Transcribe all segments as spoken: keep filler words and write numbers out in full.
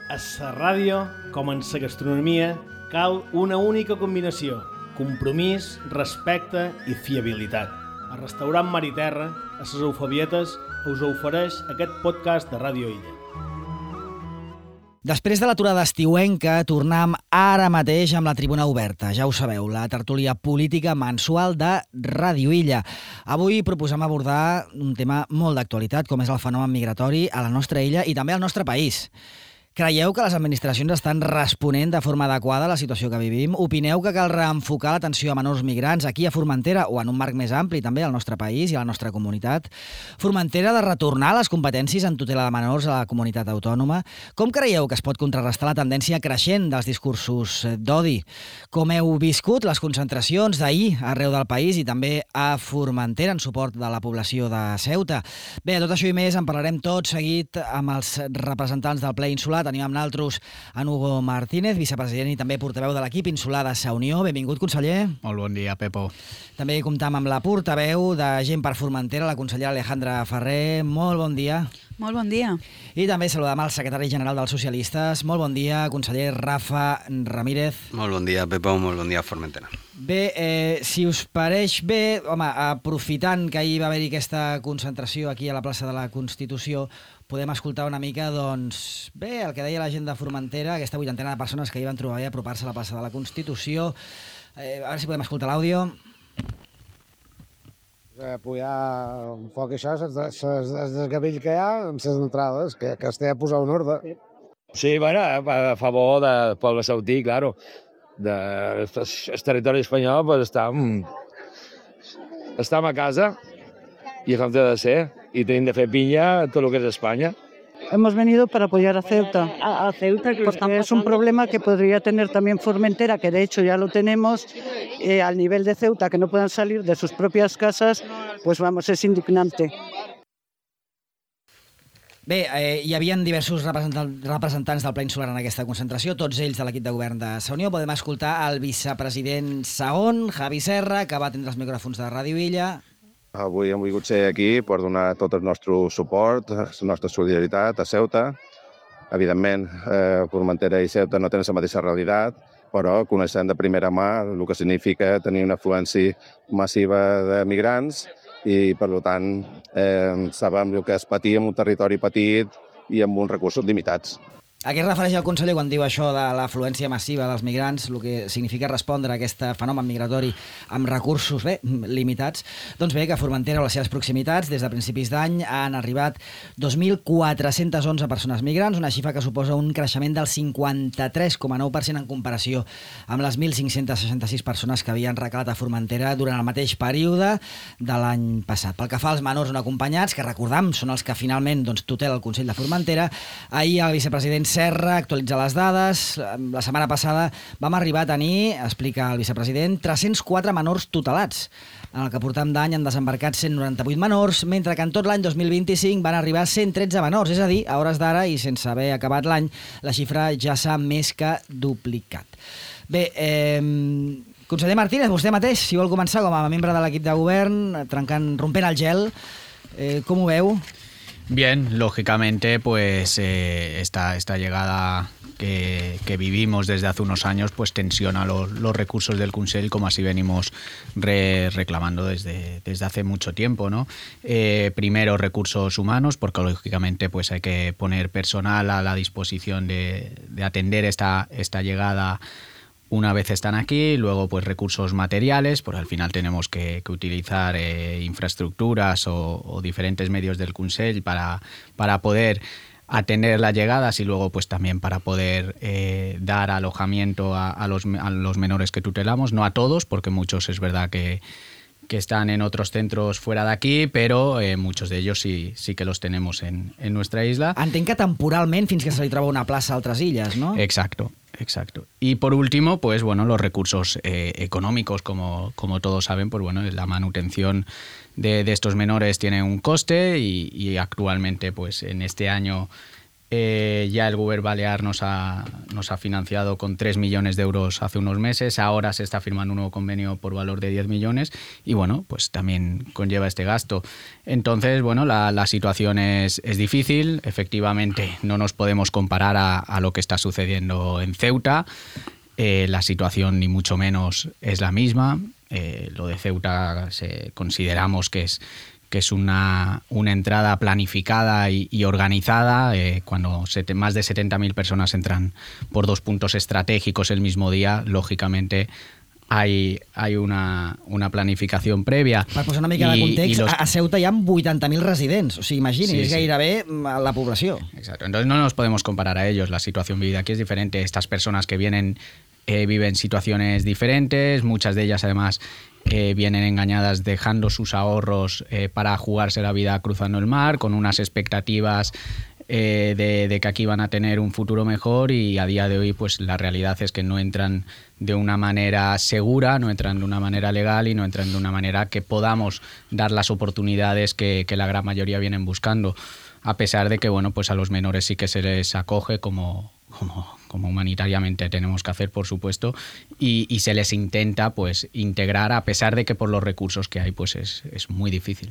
A la ràdio, com en la gastronomia, cal una única combinació: compromís, respecte i fiabilitat. El restaurant Mar i Terra, a les Eufebietes, us ofereix aquest podcast de Ràdio Illa. Després de l'aturada estiuenca, tornem ara mateix amb la Tribuna Oberta. Ja ho sabeu, la tertúlia política mensual de Ràdio Illa. Avui proposem abordar un tema molt d'actualitat, com és el fenomen migratori a la nostra illa i també al nostre país. Creieu que les administracions estan responent de forma adequada a la situació que vivim? Opineu que cal reenfocar l'atenció a menors migrants aquí a Formentera o en un marc més ampli també al nostre país i a la nostra comunitat? Formentera ha de retornar les competències en tutela de menors a la comunitat autònoma? Com creieu que es pot contrarrestar la tendència creixent dels discursos d'odi? Com heu viscut les concentracions d'ahir arreu del país i també a Formentera en suport de la població de Ceuta? Bé, de tot això i més en parlarem tot seguit amb els representants del ple insular. Tenim amb nosaltres en Hugo Martínez, vicepresident i també portaveu de l'equip insular de Sa Unió. Benvingut, conseller. Molt bon dia, Pepo. També comptam amb la portaveu de Gent per Formentera, la consellera Alejandra Ferrer. Molt bon dia. Molt bon dia. I també saludem el secretari general dels socialistes. Molt bon dia, conseller Rafa Ramírez. Molt bon dia, Pepo. Molt bon dia, Formentera. Bé, eh, si us pareix bé, home, aprofitant que ahir va haver-hi aquesta concentració aquí a la plaça de la Constitució, podem escoltar una mica, doncs, bé, el que deia la gent de Formentera, aquesta vuitantena de persones que hi van trobar a apropar-se a la plaça de la Constitució. Eh, a veure si podem escoltar l'àudio. Apoyar un poc això, el desgavell que hi ha amb les entrades, que, que es té a posar un ordre. Sí, bueno, a favor del poble sautí, claro. Del territori espanyol, pues estem, estem a casa i com té de ser, i tenim de fer pinya tot el que és Espanya. Hemos venido para apoyar a Ceuta. A, a Ceuta, que porque es un problema que podría tener también Formentera, que de hecho ya lo tenemos, eh, al nivel de Ceuta, que no puedan salir de sus propias casas, pues vamos, es indignante. Bé, eh, hi havia diversos representants del ple insular en aquesta concentració, tots ells de l'equip de govern de Sa Unió. Podem escoltar el vicepresident segon, Javi Serra, que va atendre els micròfons de Ràdio Illa. Avui hem volgut ser aquí per donar tot el nostre suport, la nostra solidaritat a Ceuta. Evidentment, eh, Formentera i Ceuta no tenen la mateixa realitat, però coneixem de primera mà el que significa tenir una afluència massiva de migrants i, per tant, eh, sabem el que és patir en un territori petit i amb uns recursos limitats. A què es refereix el conseller quan diu això de l'afluència massiva dels migrants, el que significa respondre a aquest fenomen migratori amb recursos bé, limitats? Doncs bé, que a Formentera o les seves proximitats, des de principis d'any, han arribat dos mil quatre-cents onze persones migrants, una xifra que suposa un creixement del cinquanta-tres coma nou per cent en comparació amb les mil cinc-cents seixanta-sis persones que havien recalat a Formentera durant el mateix període de l'any passat. Pel que fa als menors no acompanyats, que recordam són els que finalment doncs, tutela el Consell de Formentera, ahir el vicepresident Serra actualitzar les dades. La setmana passada vam arribar a tenir, explica el vicepresident, tres-cents quatre menors tutelats. En el que portam d'any han desembarcat cent noranta-vuit menors, mentre que en tot l'any dos mil vint-i-cinc van arribar cent tretze menors. És a dir, a hores d'ara i sense haver acabat l'any, la xifra ja s'ha més que duplicat. Bé, eh, conseller Martínez, vostè mateix, si vol començar com a membre de l'equip de govern, trencant, rompent el gel, eh, com ho veu? Bien, lógicamente, pues eh, esta, esta llegada que, que vivimos desde hace unos años, pues tensiona los, los recursos del Consell, como así venimos re, reclamando desde, desde hace mucho tiempo, ¿no? Eh, primero, recursos humanos, porque lógicamente pues hay que poner personal a la disposición de, de atender esta, esta llegada una vez están aquí, luego pues recursos materiales, porque al final tenemos que, que utilizar eh, infraestructuras o, o diferentes medios del Consell para, para poder atender las llegadas y luego pues también para poder eh, dar alojamiento a, a, los, a los menores que tutelamos, no a todos, porque muchos es verdad que, que están en otros centros fuera de aquí, pero eh, muchos de ellos sí, sí que los tenemos en, en nuestra isla. Entenc que temporalment fins que se li troba una plaça a altres illes, ¿no? Exacto. Exacto. Y por último, pues bueno, los recursos eh, económicos, como, como todos saben, pues bueno, la manutención de, de estos menores tiene un coste y, y actualmente, pues en este año Eh, ya el Gobierno Balear nos ha, nos ha financiado con tres millones de euros hace unos meses. Ahora se está firmando un nuevo convenio por valor de diez millones y bueno, pues también conlleva este gasto. Entonces, bueno, la, la situación es, es difícil. Efectivamente, no nos podemos comparar a, a lo que está sucediendo en Ceuta. Eh, la situación ni mucho menos es la misma. Eh, lo de Ceuta se, consideramos que es que es una, una entrada planificada y, y organizada. Eh, cuando sete, más de setenta mil personas entran por dos puntos estratégicos el mismo día, lògicamente hay, hay una, una planificación prèvia. Per posar una mica I, de context, los... a Ceuta hi ha vuitanta mil residents, o sigui, imagini, sí, és sí. gairebé la població. Exacto, entonces no nos podemos comparar a ellos, la situación vivida aquí es diferente. Estas personas que vienen eh, viven situaciones diferentes, muchas de ellas además Eh, vienen engañadas dejando sus ahorros eh, para jugarse la vida cruzando el mar, con unas expectativas eh, de, de que aquí van a tener un futuro mejor y a día de hoy pues la realidad es que no entran de una manera segura, no entran de una manera legal y no entran de una manera que podamos dar las oportunidades que, que la gran mayoría vienen buscando, a pesar de que bueno, pues a los menores sí que se les acoge como... como como humanitariamente tenemos que hacer, por supuesto, y, y se les intenta pues integrar, a pesar de que por los recursos que hay pues es, es muy difícil.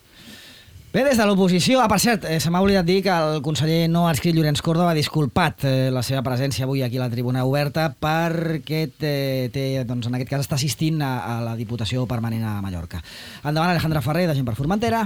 Bé, des de l'oposició, ah, per cert, eh, se m'ha oblidat dir que el conseller no adscrit Llorenç Córdoba ha disculpat eh, la seva presència avui aquí a la tribuna oberta perquè té, té, doncs, en aquest cas està assistint a, a la Diputació Permanent a Mallorca. Endavant, Alejandra Ferrer, de Gent per Formentera.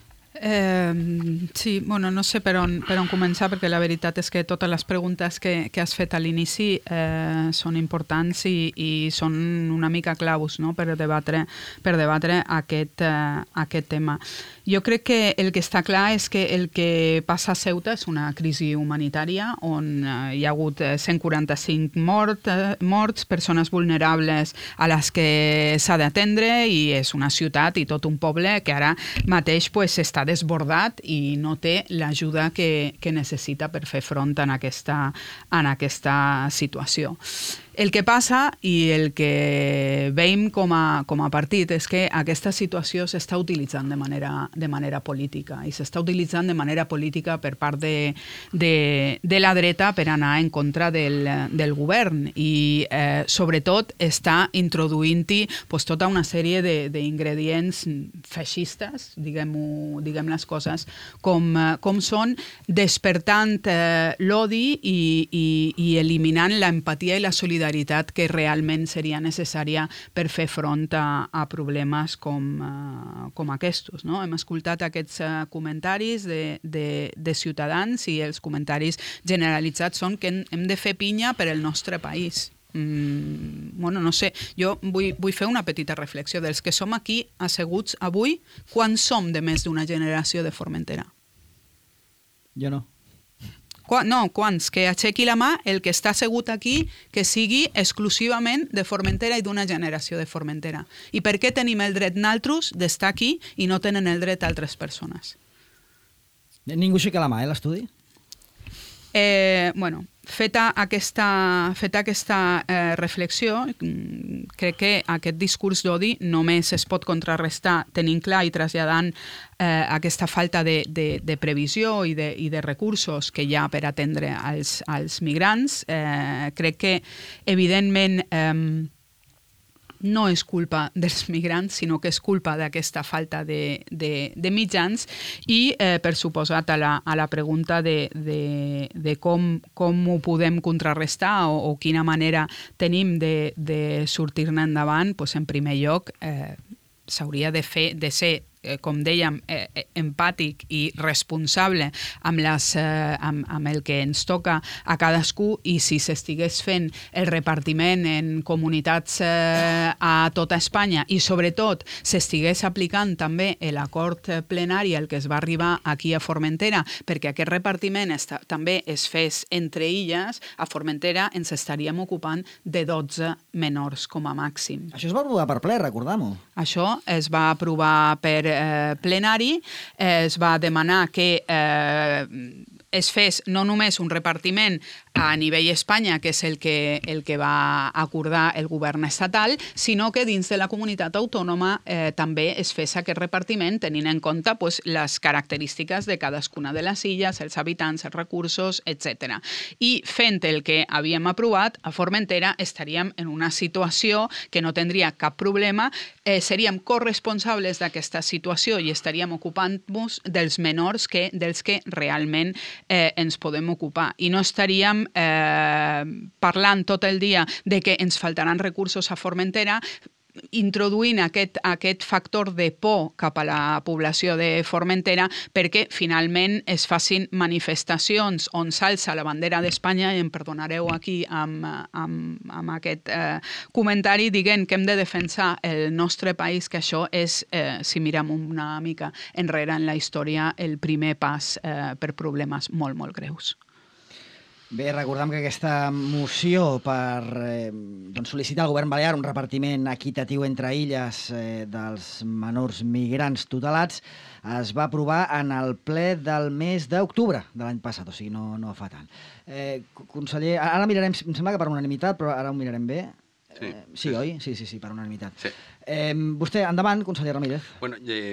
Eh, sí, bueno, no sé per on, per on començar, perquè la veritat és que totes les preguntes que, que has fet a l'inici eh, són importants i, i són una mica claus, no?, per debatre, per debatre aquest, eh, aquest tema. Jo crec que el que està clar és que el que passa a Ceuta és una crisi humanitària on eh, hi ha hagut cent quaranta-cinc mort, eh, morts, persones vulnerables a les que s'ha d'atendre, i és una ciutat i tot un poble que ara mateix pues, està desbordat i no té l'ajuda que, que necessita per fer front en aquesta, en aquesta situació. El que passa i el que veiem com a, com a partit és que aquesta situació s'està utilitzant de manera, de manera política i s'està utilitzant de manera política per part de, de, de la dreta per anar en contra del, del govern i eh, sobretot està introduint-hi pues, tota una sèrie d'ingredients feixistes, diguem-ho, diguem les coses com, com són, despertant eh, l'odi i, i, i eliminant l'empatia i la solidaritat que realment seria necessària per fer front a, a problemes com, uh, com aquests. No? Hem escoltat aquests uh, comentaris de, de, de ciutadans i els comentaris generalitzats són que hem de fer pinya per el nostre país. Mm, bueno, no sé, jo vull, vull fer una petita reflexió dels que som aquí asseguts avui, quan som de més d'una generació de Formentera? Jo no. No, quants? Que aixequi la mà el que està assegut aquí, que sigui exclusivament de Formentera i d'una generació de Formentera. I per què tenim el dret naltros d'estar aquí i no tenen el dret altres persones? Ningú aixeca la mà, eh, l'estudi? Eh, bueno, feta aquesta, feta aquesta eh, reflexió, crec que aquest discurs d'odi només es pot contrarrestar tenint clar i traslladant eh, aquesta falta de, de, de previsió i de, i de recursos que hi ha per atendre als, als migrants. Eh, crec que, evidentment, eh, no és culpa dels migrants, sinó que és culpa d'aquesta falta de, de, de mitjans i, eh, per suposat, a la, a la pregunta de, de, de com, com ho podem contrarrestar o, o quina manera tenim de, de sortir-ne endavant, doncs, en primer lloc, eh, s'hauria de fer, de ser com dèiem, eh, empàtic i responsable amb, les, eh, amb, amb el que ens toca a cadascú, i si s'estigués fent el repartiment en comunitats eh, a tota Espanya i sobretot s'estigués aplicant també l'acord plenari al que es va arribar aquí a Formentera, perquè aquest repartiment esta, també es fes entre illes, a Formentera ens estaríem ocupant de dotze menors com a màxim. Això es va aprovar per ple, recordam-ho. Això es va aprovar per eh, plenari, eh, es va demanar que eh, es fes no només un repartiment a nivell Espanya, que és el que, el que va acordar el govern estatal, sinó que dins de la comunitat autònoma eh, també es fes aquest repartiment tenint en compte pues, les característiques de cadascuna de les illes, els habitants, els recursos, etcètera. I fent el que havíem aprovat, a Formentera estaríem en una situació que no tindria cap problema, eh, seríem corresponsables d'aquesta situació i estaríem ocupant-nos dels menors que dels que realment eh, ens podem ocupar. I no estaríem eh, parlant tot el dia de que ens faltaran recursos a Formentera, introduint aquest, aquest factor de por cap a la població de Formentera perquè finalment es facin manifestacions on s'alça la bandera d'Espanya, i em perdonareu aquí amb, amb, amb aquest eh, comentari, dient que hem de defensar el nostre país, que això és, eh, si mirem una mica enrere en la història, el primer pas eh, per problemes molt, molt greus. Bé, recordem que aquesta moció per eh, doncs sol·licitar al govern balear un repartiment equitatiu entre illes eh, dels menors migrants tutelats es va aprovar en el ple del mes d'octubre de l'any passat, o sigui, no, no fa tant. Eh, conseller, ara mirarem, em sembla que per unanimitat, però ara ho mirarem bé. Sí, eh, sí, oi? Sí, sí, sí, per unanimitat. Sí. Eh, vostè, endavant, conseller Ramírez. Bueno, eh,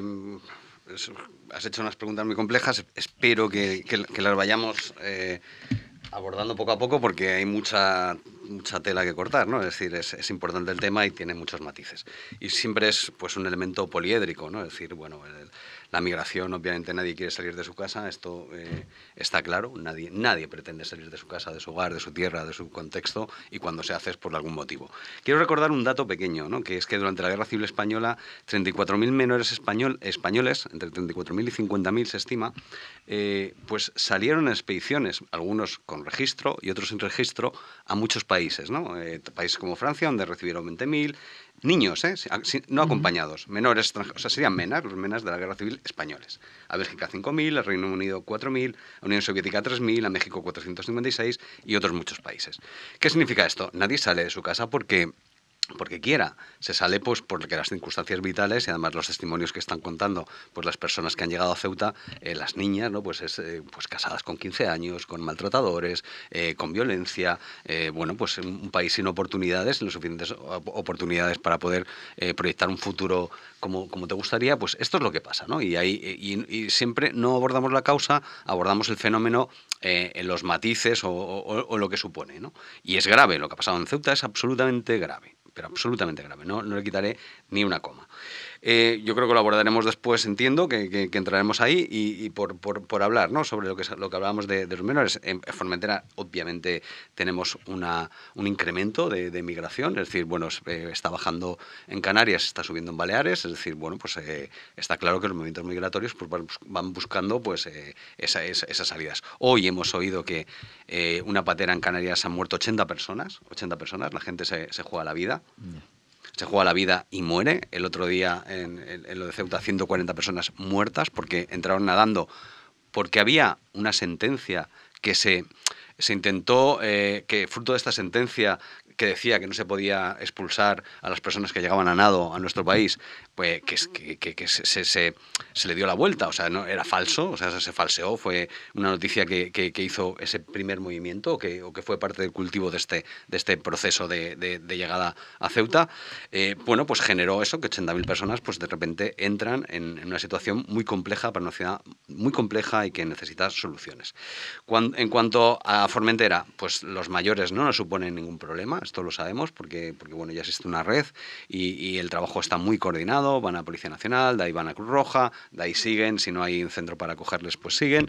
has hecho unas preguntas muy complejas. Espero que, que, que las vayamos eh, abordando poco a poco porque hay mucha, mucha tela que cortar, ¿no? Es decir, es, es importante el tema y tiene muchos matices. Y siempre es pues un elemento poliédrico, ¿no? Es decir, bueno, el, la migración, obviamente nadie quiere salir de su casa, esto eh, está claro, nadie, nadie pretende salir de su casa, de su hogar, de su tierra, de su contexto, y cuando se hace es por algún motivo. Quiero recordar un dato pequeño, ¿no? Que es que durante la Guerra Civil Española, treinta y cuatro mil menores español, españoles, entre treinta y cuatro mil y cincuenta mil se estima, eh, pues salieron en expediciones, algunos con registro y otros sin registro, a muchos países, ¿no? Eh, países como Francia, donde recibieron veinte mil, niños, ¿eh? No acompañados, menores extranjeros, o sea, serían menas, los menas de la Guerra Civil españoles. A Bélgica cinco mil, al Reino Unido cuatro mil, a Unión Soviética tres mil, a México cuatrocientos cincuenta y seis y otros muchos países. ¿Qué significa esto? Nadie sale de su casa porque... porque quiera, se sale pues porque las circunstancias vitales y además los testimonios que están contando pues las personas que han llegado a Ceuta, eh, las niñas, ¿no? Pues es eh, pues casadas con quince años, con maltratadores, eh, con violencia, eh, bueno, pues un país sin oportunidades, sin suficientes oportunidades para poder eh, proyectar un futuro como, como te gustaría, pues esto es lo que pasa, ¿no? Y, ahí, y, y siempre no abordamos la causa, abordamos el fenómeno eh, en los matices o, o, o lo que supone, ¿no? Y es grave, lo que ha pasado en Ceuta es absolutamente grave, pero absolutamente grave, no, no le quitaré ni una coma. Eh, yo creo que lo abordaremos después, entiendo, que, que, que entraremos ahí y, y por, por, por hablar, ¿no? Sobre lo que, lo que hablábamos de, de los menores. En Formentera, obviamente, tenemos una, un incremento de, de migración, es decir, bueno, eh, está bajando en Canarias, está subiendo en Baleares, es decir, bueno, pues eh, está claro que los movimientos migratorios pues, van buscando pues, eh, esa, esa, esas salidas. Hoy hemos oído que eh, una patera en Canarias han muerto ochenta personas, ochenta personas, la gente se, se juega la vida. Yeah. Se juega la vida y muere. El otro día en, en, en lo de Ceuta, ciento cuarenta personas muertas porque entraron nadando, porque había una sentencia que se, se intentó, eh, que fruto de esta sentencia que decía que no se podía expulsar a las personas que llegaban a nado a nuestro país, pues que, que, que se, se, se le dio la vuelta, o sea, no era falso, o sea, se falseó, fue una noticia que, que, que hizo ese primer movimiento o que, o que fue parte del cultivo de este, de este proceso de, de, de llegada a Ceuta. Eh, bueno, pues generó eso, que ochenta mil personas pues de repente entran en, en una situación muy compleja para una ciudad muy compleja y que necesita soluciones. Cuando, en cuanto a Formentera, pues los mayores no nos suponen ningún problema, esto lo sabemos porque, porque bueno, ya existe una red y, y el trabajo está muy coordinado, van a Policía Nacional, de ahí van a Cruz Roja, de ahí siguen, si no hay un centro para acogerles, pues siguen.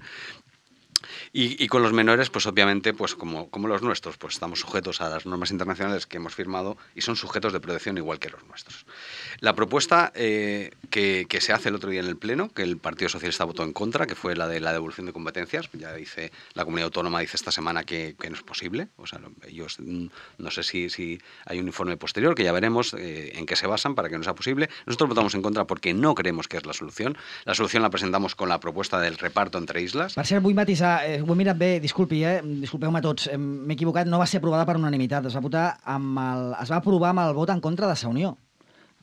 Y, y con los menores, pues obviamente, pues como, como los nuestros, pues estamos sujetos a las normas internacionales que hemos firmado y son sujetos de protección igual que los nuestros. La propuesta eh, que, que se hace el otro día en el Pleno, que el Partido Socialista votó en contra, que fue la de la devolución de competencias, ya dice la Comunidad Autónoma dice esta semana que, que no es posible, o sea, ellos no sé si, si hay un informe posterior, que ya veremos eh, en qué se basan para que no sea posible. Nosotros votamos en contra porque no creemos que es la solución. La solución la presentamos con la propuesta del reparto entre islas. Per cert, vull matisar, eh, ho he mirat bé, disculpi, eh? Disculpeu-me tots, eh, m'he equivocat, no va ser aprovada per unanimitat, es va votar amb el, es va aprovar amb el vot en contra de Sa Unió.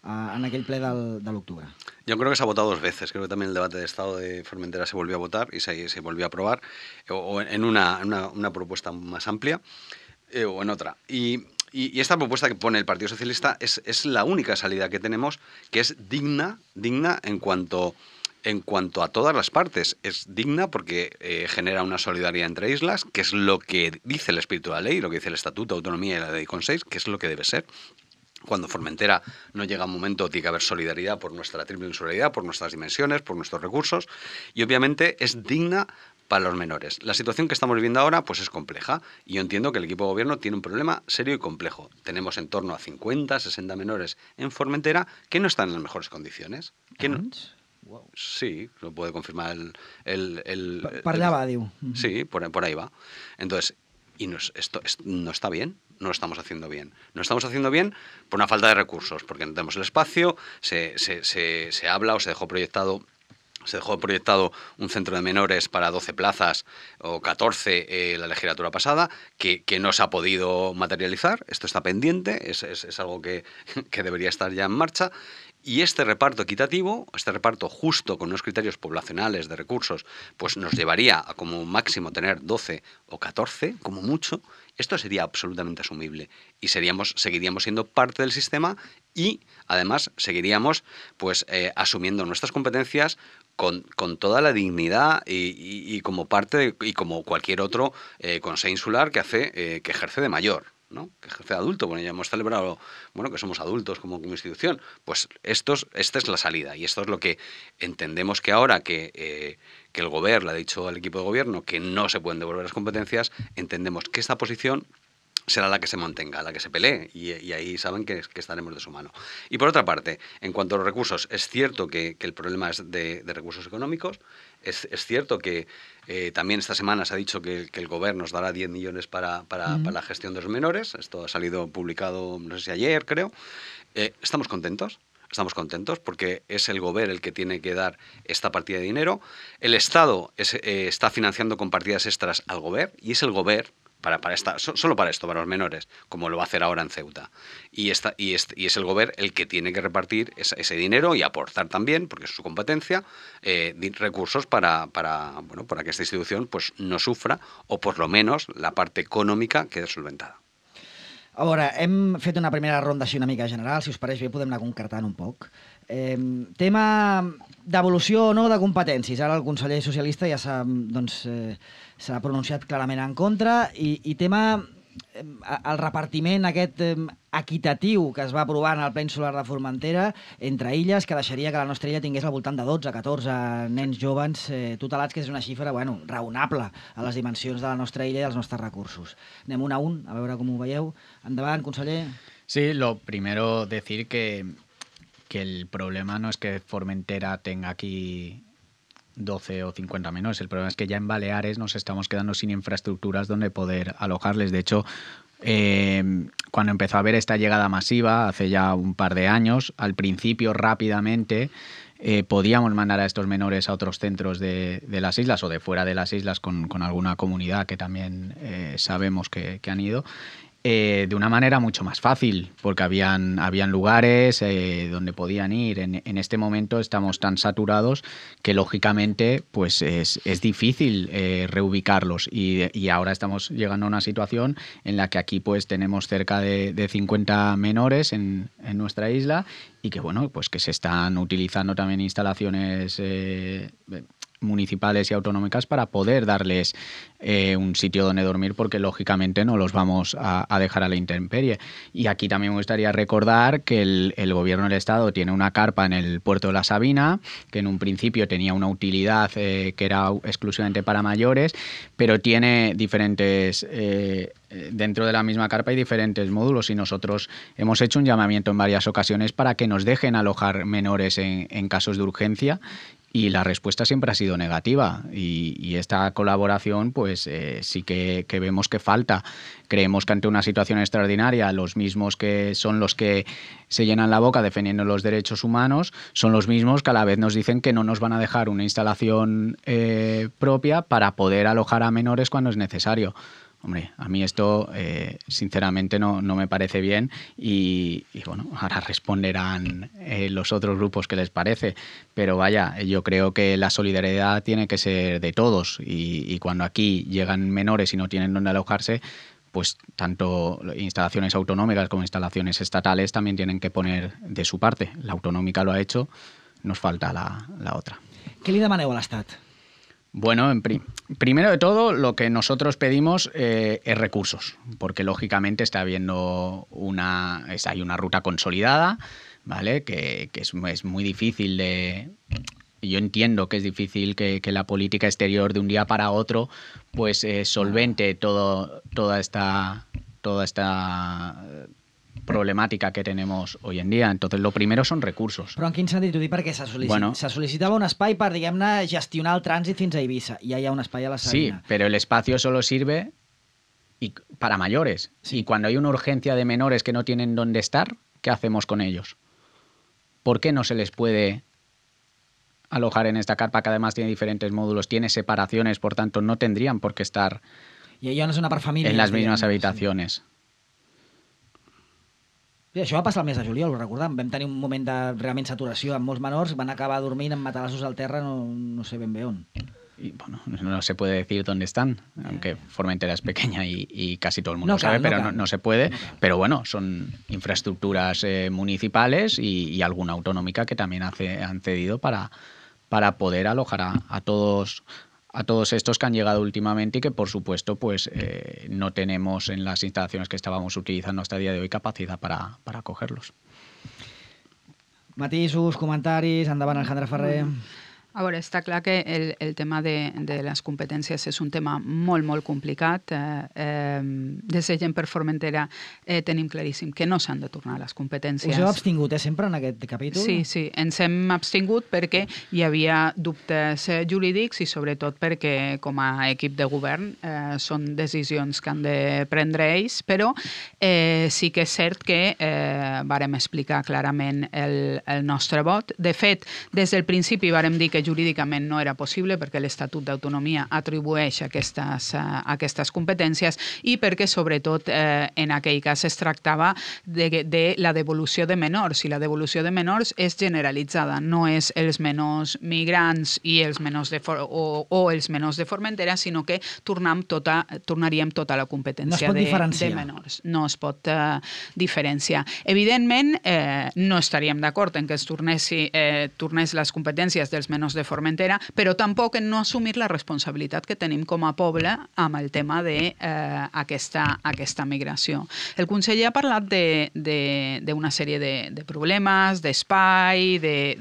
en aquell ple del, de l'octubre? Yo creo que se ha votado dos veces. Creo que también el debate de Estado de Formentera se volvió a votar y se, se volvió a aprobar, o, o en una, una, una propuesta más amplia eh, o en otra. Y, y, y esta propuesta que pone el Partido Socialista es, es la única salida que tenemos que es digna, digna en cuanto... En cuanto a todas las partes, es digna porque eh, genera una solidaridad entre islas, que es lo que dice el espíritu de la ley, lo que dice el Estatuto de Autonomía y la Ley con seis, que es lo que debe ser. Cuando Formentera no llega a un momento, tiene que haber solidaridad por nuestra triple insularidad, por nuestras dimensiones, por nuestros recursos, y obviamente es digna para los menores. La situación que estamos viviendo ahora pues es compleja, y yo entiendo que el equipo de gobierno tiene un problema serio y complejo. Tenemos en torno a cincuenta, sesenta menores en Formentera que no están en las mejores condiciones. Que no, Wow. Sí, lo puede confirmar el... el, el, per, per allà va, diu. Sí, por, por ahí va. Entonces, y nos, esto, esto no está bien, no lo estamos haciendo bien. No lo estamos haciendo bien por una falta de recursos, porque no tenemos el espacio, se, se, se, se habla o se dejó proyectado... Se dejó proyectado un centro de menores para doce plazas o catorce eh, la legislatura pasada, que, que no se ha podido materializar. Esto está pendiente, es, es, es algo que, que debería estar ya en marcha. Y este reparto equitativo, este reparto justo con unos criterios poblacionales de recursos, pues nos llevaría a como máximo tener doce o catorce, como mucho. Esto sería absolutamente asumible y seríamos, seguiríamos siendo parte del sistema y además seguiríamos pues eh, asumiendo nuestras competencias con, con toda la dignidad y, y, y como parte de, y como cualquier otro eh, consejo insular que hace eh, que ejerce de mayor, ¿no? Que ejerce de adulto. Bueno, ya hemos celebrado, bueno, que somos adultos como, como institución. Pues estos, esta es la salida y esto es lo que entendemos que ahora que, eh, que el gobierno le ha dicho al equipo de gobierno que no se pueden devolver las competencias, entendemos que esta posición será la que se mantenga, la que se pelee, y, y ahí saben que, que estaremos de su mano. Y por otra parte, en cuanto a los recursos, es cierto que, que el problema es de, de recursos económicos, es, es cierto que eh, también esta semana se ha dicho que, que el gobierno nos dará diez millones para, para, uh-huh. para la gestión de los menores, esto ha salido publicado, no sé si ayer, creo. Eh, ¿Estamos contentos? Estamos contentos porque es el gobierno el que tiene que dar esta partida de dinero. El Estado es, eh, está financiando con partidas extras al gobierno y es el gobierno Para, para esta, solo para esto, para los menores, como lo va a hacer ahora en Ceuta. Y, esta, y, este, y es el gobierno el que tiene que repartir ese, ese dinero y aportar también, porque es su competencia, eh, recursos para, para, bueno, para que esta institución pues, no sufra, o por lo menos la parte econòmica quede solventada. A veure, hem fet una primera ronda així una mica general, si us pareix bé podem anar concretant un poc. Eh, tema devolució o no de competències. Ara el conseller socialista ja s'ha doncs, eh, s'ha pronunciat clarament en contra i, i tema eh, el repartiment aquest eh, equitatiu que es va aprovar en el Ple Insular de Formentera entre illes, que deixaria que la nostra illa tingués al voltant de dotze a catorze nens jovens eh, tutelats, que és una xifra bueno, raonable a les dimensions de la nostra illa i dels nostres recursos. Anem un a un, a veure com ho veieu. Endavant, conseller. Sí, lo primero decir que que el problema no es que Formentera tenga aquí doce o cincuenta menores, el problema es que ya en Baleares nos estamos quedando sin infraestructuras donde poder alojarles. De hecho, eh, cuando empezó a haber esta llegada masiva, hace ya un par de años, al principio rápidamente eh, podíamos mandar a estos menores a otros centros de, de las islas o de fuera de las islas con, con alguna comunidad que también eh, sabemos que, que han ido. Eh, de una manera mucho más fácil, porque habían, habían lugares eh, donde podían ir. En, en este momento estamos tan saturados que lógicamente pues es, es difícil eh, reubicarlos y, y ahora estamos llegando a una situación en la que aquí pues tenemos cerca de, de cincuenta menores en, en nuestra isla y que bueno pues que se están utilizando también instalaciones eh, municipales y autonómicas para poder darles eh, un sitio donde dormir, porque lógicamente no los vamos a, a dejar a la intemperie. Y aquí también me gustaría recordar que el, el gobierno del Estado tiene una carpa en el puerto de La Sabina, que en un principio tenía una utilidad eh, que era exclusivamente para mayores, pero tiene diferentes... Eh, dentro de la misma carpa hay diferentes módulos y nosotros hemos hecho un llamamiento en varias ocasiones para que nos dejen alojar menores en, en casos de urgencia. Y la respuesta siempre ha sido negativa y, y esta colaboración pues eh, sí que, que vemos que falta. Creemos que ante una situación extraordinaria los mismos que son los que se llenan la boca defendiendo los derechos humanos son los mismos que a la vez nos dicen que no nos van a dejar una instalación eh, propia para poder alojar a menores cuando es necesario. Hombre, a mí esto eh, sinceramente no, no me parece bien y, y bueno, ahora responderán eh, los otros grupos qué les parece, pero vaya, yo creo que la solidaridad tiene que ser de todos y, y cuando aquí llegan menores y no tienen dónde alojarse, pues tanto instalaciones autonómicas como instalaciones estatales también tienen que poner de su parte. La autonómica lo ha hecho, nos falta la, la otra. Què li demaneu a l'Estat? Bueno, en pri primero de todo, lo que nosotros pedimos eh, es recursos, porque lógicamente está habiendo una, es, hay una ruta consolidada, ¿vale? Que, que es, es muy difícil de... Yo entiendo que es difícil que, que la política exterior de un día para otro pues eh, solvente todo, toda esta, toda esta problemàtica que tenemos hoy en día. Entonces, lo primero son recursos. Però en quin sentit? Ho dic perquè se, sol·licit... Bueno. se sol·licitava un espai per, diguem-ne, gestionar el trànsit fins a Eivissa. I ja hi ha un espai a la Sí, Sabina. pero el espacio solo sirve y, para mayores. Sí. Y cuando hay una urgencia de menores que no tienen dónde estar, ¿qué hacemos con ellos? ¿Por qué no se les puede alojar en esta carpa que además tiene diferentes módulos, tiene separaciones, por tanto no tendrían por qué estar I allò no és una per família. en las mismas habitaciones? Sí, això va passar el mes de juliol, ho recordam. Vam tenir un moment de realment saturació amb molts menors, van acabar dormint amb matalassos al terra, no, no sé ben bé on. Y bueno, no se puede decir dónde están, aunque Formentera es pequeña y, y casi todo el mundo No sabe, cal, no pero cal. no, no se puede. No cal. Pero bueno, son infraestructuras eh, municipales y, y alguna autonómica que también hace, han cedido para, para poder alojar a, a todos a todos estos que han llegado últimamente y que por supuesto pues eh, no tenemos en las instalaciones que estábamos utilizando hasta el día de hoy capacidad para, para acogerlos. Matisos, comentaris, endavant Alejandra Ferrer. A veure, està clar que el, el tema de, de les competències és un tema molt, molt complicat. Eh, eh, des de Gent per Formentera eh, tenim claríssim que no s'han de tornar les competències. Us heu abstingut, eh, sempre, en aquest capítol? Sí, sí, ens hem abstingut perquè hi havia dubtes eh, jurídics i sobretot perquè com a equip de govern eh, són decisions que han de prendre ells, però eh, sí que és cert que eh, vàrem explicar clarament el, el nostre vot. De fet, des del principi vàrem dir que jurídicament no era possible perquè l'Estatut d'Autonomia atribueix aquestes, uh, aquestes competències i perquè, sobretot, eh, en aquell cas es tractava de, de la devolució de menors, i la devolució de menors és generalitzada, no és els menors migrants i els menors de For o, o els menors de Formentera, sinó que tornem tota, tornaríem tota la competència no de, de menors. No es pot uh, diferenciar. Evidentment, eh, no estaríem d'acord en que es tornessi, eh, tornés les competències dels menors de Formentera, però tampoc en no assumir la responsabilitat que tenim com a poble amb el tema d'aquesta eh, aquesta migració. El conseller ha parlat d'una sèrie de, de problemes, d'espai,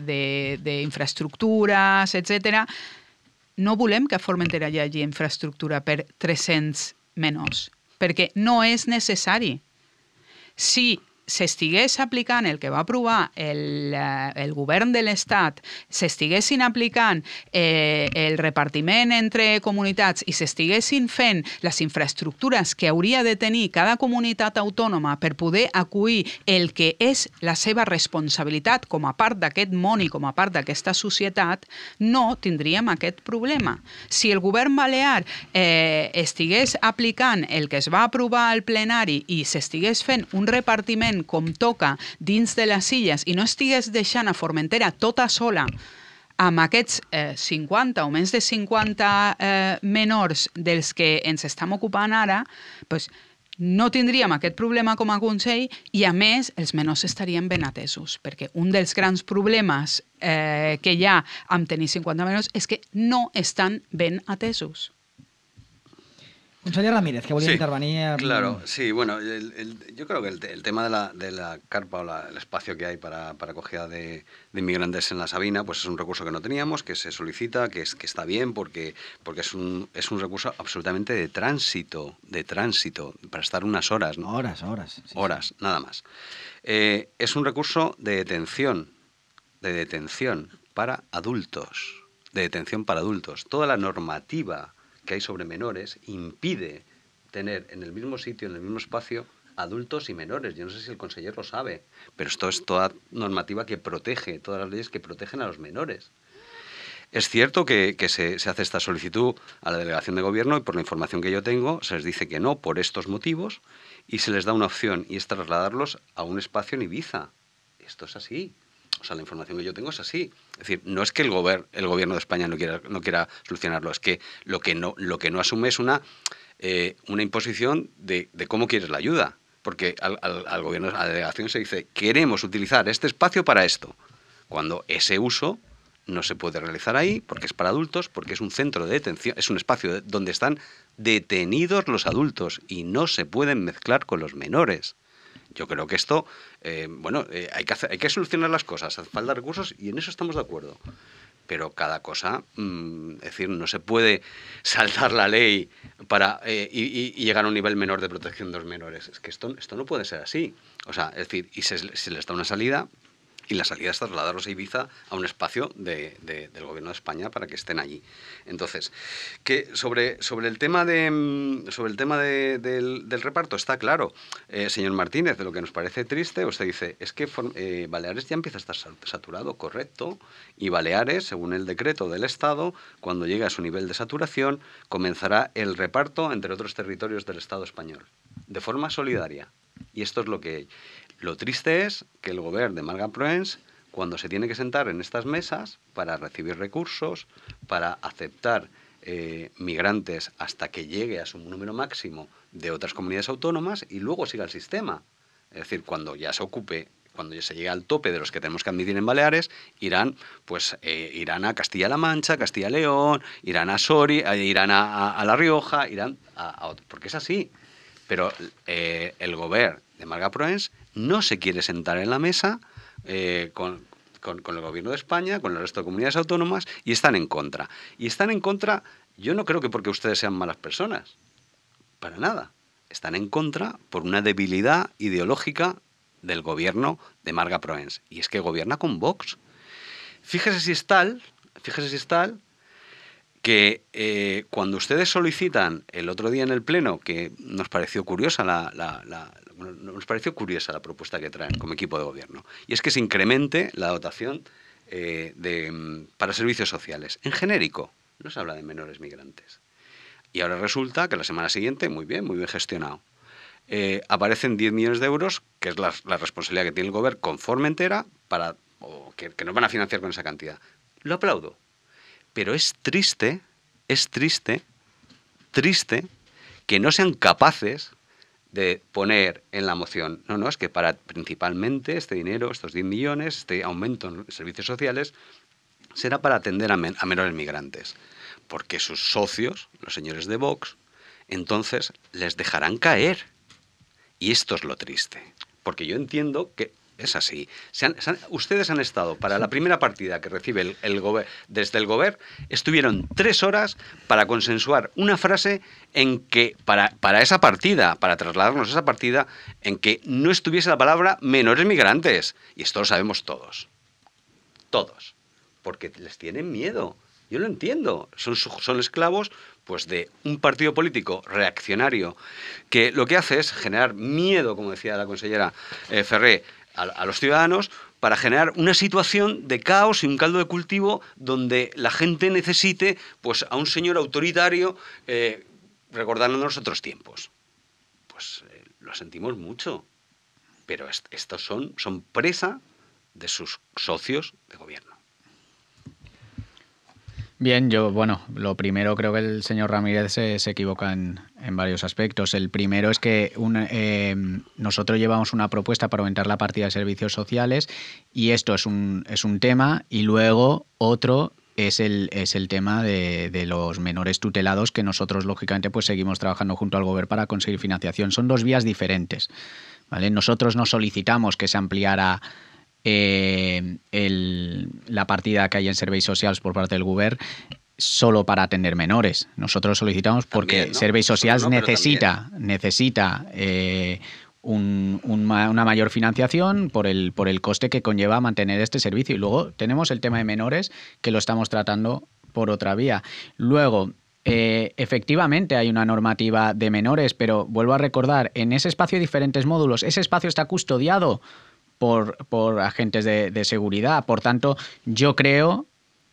d'infraestructures, etcètera. No volem que a Formentera hi hagi infraestructura per tres-cents menors, perquè no és necessari. Si s'estigués aplicant el que va aprovar el, el govern de l'Estat, s'estiguessin aplicant eh, el repartiment entre comunitats i s'estiguessin fent les infraestructures que hauria de tenir cada comunitat autònoma per poder acollir el que és la seva responsabilitat com a part d'aquest món i com a part d'aquesta societat, no tindríem aquest problema. Si el govern balear eh, estigués aplicant el que es va aprovar al plenari i s'estigués fent un repartiment com toca dins de les illes i no estigués deixant a Formentera tota sola amb aquests eh, cinquanta o més de cinquanta eh, menors dels que ens estem ocupant ara, pues, no tindríem aquest problema com a Consell i, a més, els menors estarien ben atesos, perquè un dels grans problemes eh, que hi ha amb tenir cinquanta menors és que no estan ben atesos. Conseller Ramírez, que volia sí, intervenir. Claro, sí, bueno, el, el, yo creo que el, el tema de la, de la carpa o la, el espacio que hay para, para acogida de, de inmigrantes en la Sabina, pues es un recurso que no teníamos, que se solicita, que, es, que está bien, porque, porque es, un, es un recurso absolutamente de tránsito, de tránsito, para estar unas horas, ¿no? Horas, horas. Sí, horas, sí. Nada más. Eh, es un recurso de detención, de detención para adultos, de detención para adultos. Toda la normativa que hay sobre menores impide tener en el mismo sitio, en el mismo espacio, adultos y menores. Yo no sé si el conseller lo sabe, pero esto es toda normativa que protege, todas las leyes que protegen a los menores. Es cierto que, que se, se hace esta solicitud a la delegación de gobierno y por la información que yo tengo se les dice que no por estos motivos y se les da una opción y es trasladarlos a un espacio en Ibiza. Esto es así. O sea, la información que yo tengo es así. Es decir, no es que el, gober, el gobierno de España no quiera, no quiera solucionarlo, es que lo que no, lo que no asume es una, eh, una imposición de, de cómo quieres la ayuda. Porque al, al, al gobierno, a la delegación se dice, queremos utilizar este espacio para esto. Cuando ese uso no se puede realizar ahí porque es para adultos, porque es un centro de detención, es un espacio donde están detenidos los adultos y no se pueden mezclar con los menores. Yo creo que esto, eh, bueno, eh, hay, que hacer, hay que solucionar las cosas, hace falta recursos y en eso estamos de acuerdo. Pero cada cosa, mmm, es decir, no se puede saltar la ley para eh, y, y llegar a un nivel menor de protección de los menores. Es que esto, esto no puede ser así. O sea, es decir, y se, se les da una salida. Y la salida es trasladarlos a Ibiza a un espacio de, de, del gobierno de España para que estén allí. Entonces, que sobre, sobre el tema, de, sobre el tema de, del, del reparto está claro, eh, señor Martínez, de lo que nos parece triste, usted dice, es que eh, Baleares ya empieza a estar saturado, correcto, y Baleares, según el decreto del Estado, cuando llegue a su nivel de saturación, comenzará el reparto entre otros territorios del Estado español, de forma solidaria. Y esto es lo que... Lo triste es que el gobierno de Marga Proens, cuando se tiene que sentar en estas mesas para recibir recursos, para aceptar eh, migrantes hasta que llegue a su número máximo de otras comunidades autónomas y luego siga el sistema. Es decir, cuando ya se ocupe, cuando ya se llegue al tope de los que tenemos que admitir en Baleares, irán, pues, eh, irán a Castilla-La Mancha, Castilla-León, irán a Soria, eh, irán a, a, a La Rioja, irán a, a otro, porque es así. Pero eh, el gobierno de Marga Proens no se quiere sentar en la mesa eh, con, con, con el gobierno de España, con el resto de comunidades autónomas, y están en contra. Y están en contra, yo no creo que porque ustedes sean malas personas, para nada. Están en contra por una debilidad ideológica del gobierno de Marga Proens. Y es que gobierna con Vox. Fíjese si es tal, fíjese si es tal, que eh, cuando ustedes solicitan el otro día en el Pleno, que nos pareció curiosa la, la, la, nos pareció curiosa la propuesta que traen como equipo de gobierno, y es que se incremente la dotación eh, de, para servicios sociales. En genérico, no se habla de menores migrantes. Y ahora resulta que la semana siguiente, muy bien, muy bien gestionado, eh, aparecen diez millones de euros, que es la, la responsabilidad que tiene el gobierno con Formentera, para, o que, que nos van a financiar con esa cantidad. Lo aplaudo. Pero es triste, es triste, triste que no sean capaces de poner en la moción, no, no, es que para principalmente este dinero, estos diez millones, este aumento en servicios sociales, será para atender a, men a menores migrantes. Porque sus socios, los señores de Vox, entonces les dejarán caer. Y esto es lo triste. Porque yo entiendo que es así. Se han, se han, ustedes han estado, para la primera partida que recibe el, el gober, desde el Gobierno, estuvieron tres horas para consensuar una frase en que, para, para esa partida, para trasladarnos a esa partida, en que no estuviese la palabra menores migrantes. Y esto lo sabemos todos. Todos. Porque les tienen miedo. Yo lo entiendo. Son, son esclavos pues, de un partido político reaccionario que lo que hace es generar miedo, como decía la consellera eh, Ferré, a, a los ciudadanos, para generar una situación de caos y un caldo de cultivo donde la gente necesite pues, a un señor autoritario eh, recordándonos otros tiempos. Pues eh, lo sentimos mucho, pero est estos son, son presa de sus socios de gobierno. Bien, yo, bueno, lo primero creo que el señor Ramírez se, se equivoca en, en varios aspectos. El primero es que un, eh, nosotros llevamos una propuesta para aumentar la partida de servicios sociales y esto es un, es un tema, y luego otro es el, es el tema de, de los menores tutelados, que nosotros lógicamente pues seguimos trabajando junto al gobierno para conseguir financiación. Son dos vías diferentes, ¿vale? Nosotros no solicitamos que se ampliara Eh, el, la partida que hay en serveis socials por parte del govern solo para atender menores. Nosotros solicitamos porque también, ¿no? Serveis socials no, no, necesita, necesita eh, un, un, una mayor financiación por el, por el coste que conlleva mantener este servicio. Y luego tenemos el tema de menores, que lo estamos tratando por otra vía. Luego, Eh, efectivamente hay una normativa de menores, pero vuelvo a recordar, en ese espacio hay diferentes módulos. Ese espacio está custodiado Por, por agentes de, de seguridad. Por tanto, yo creo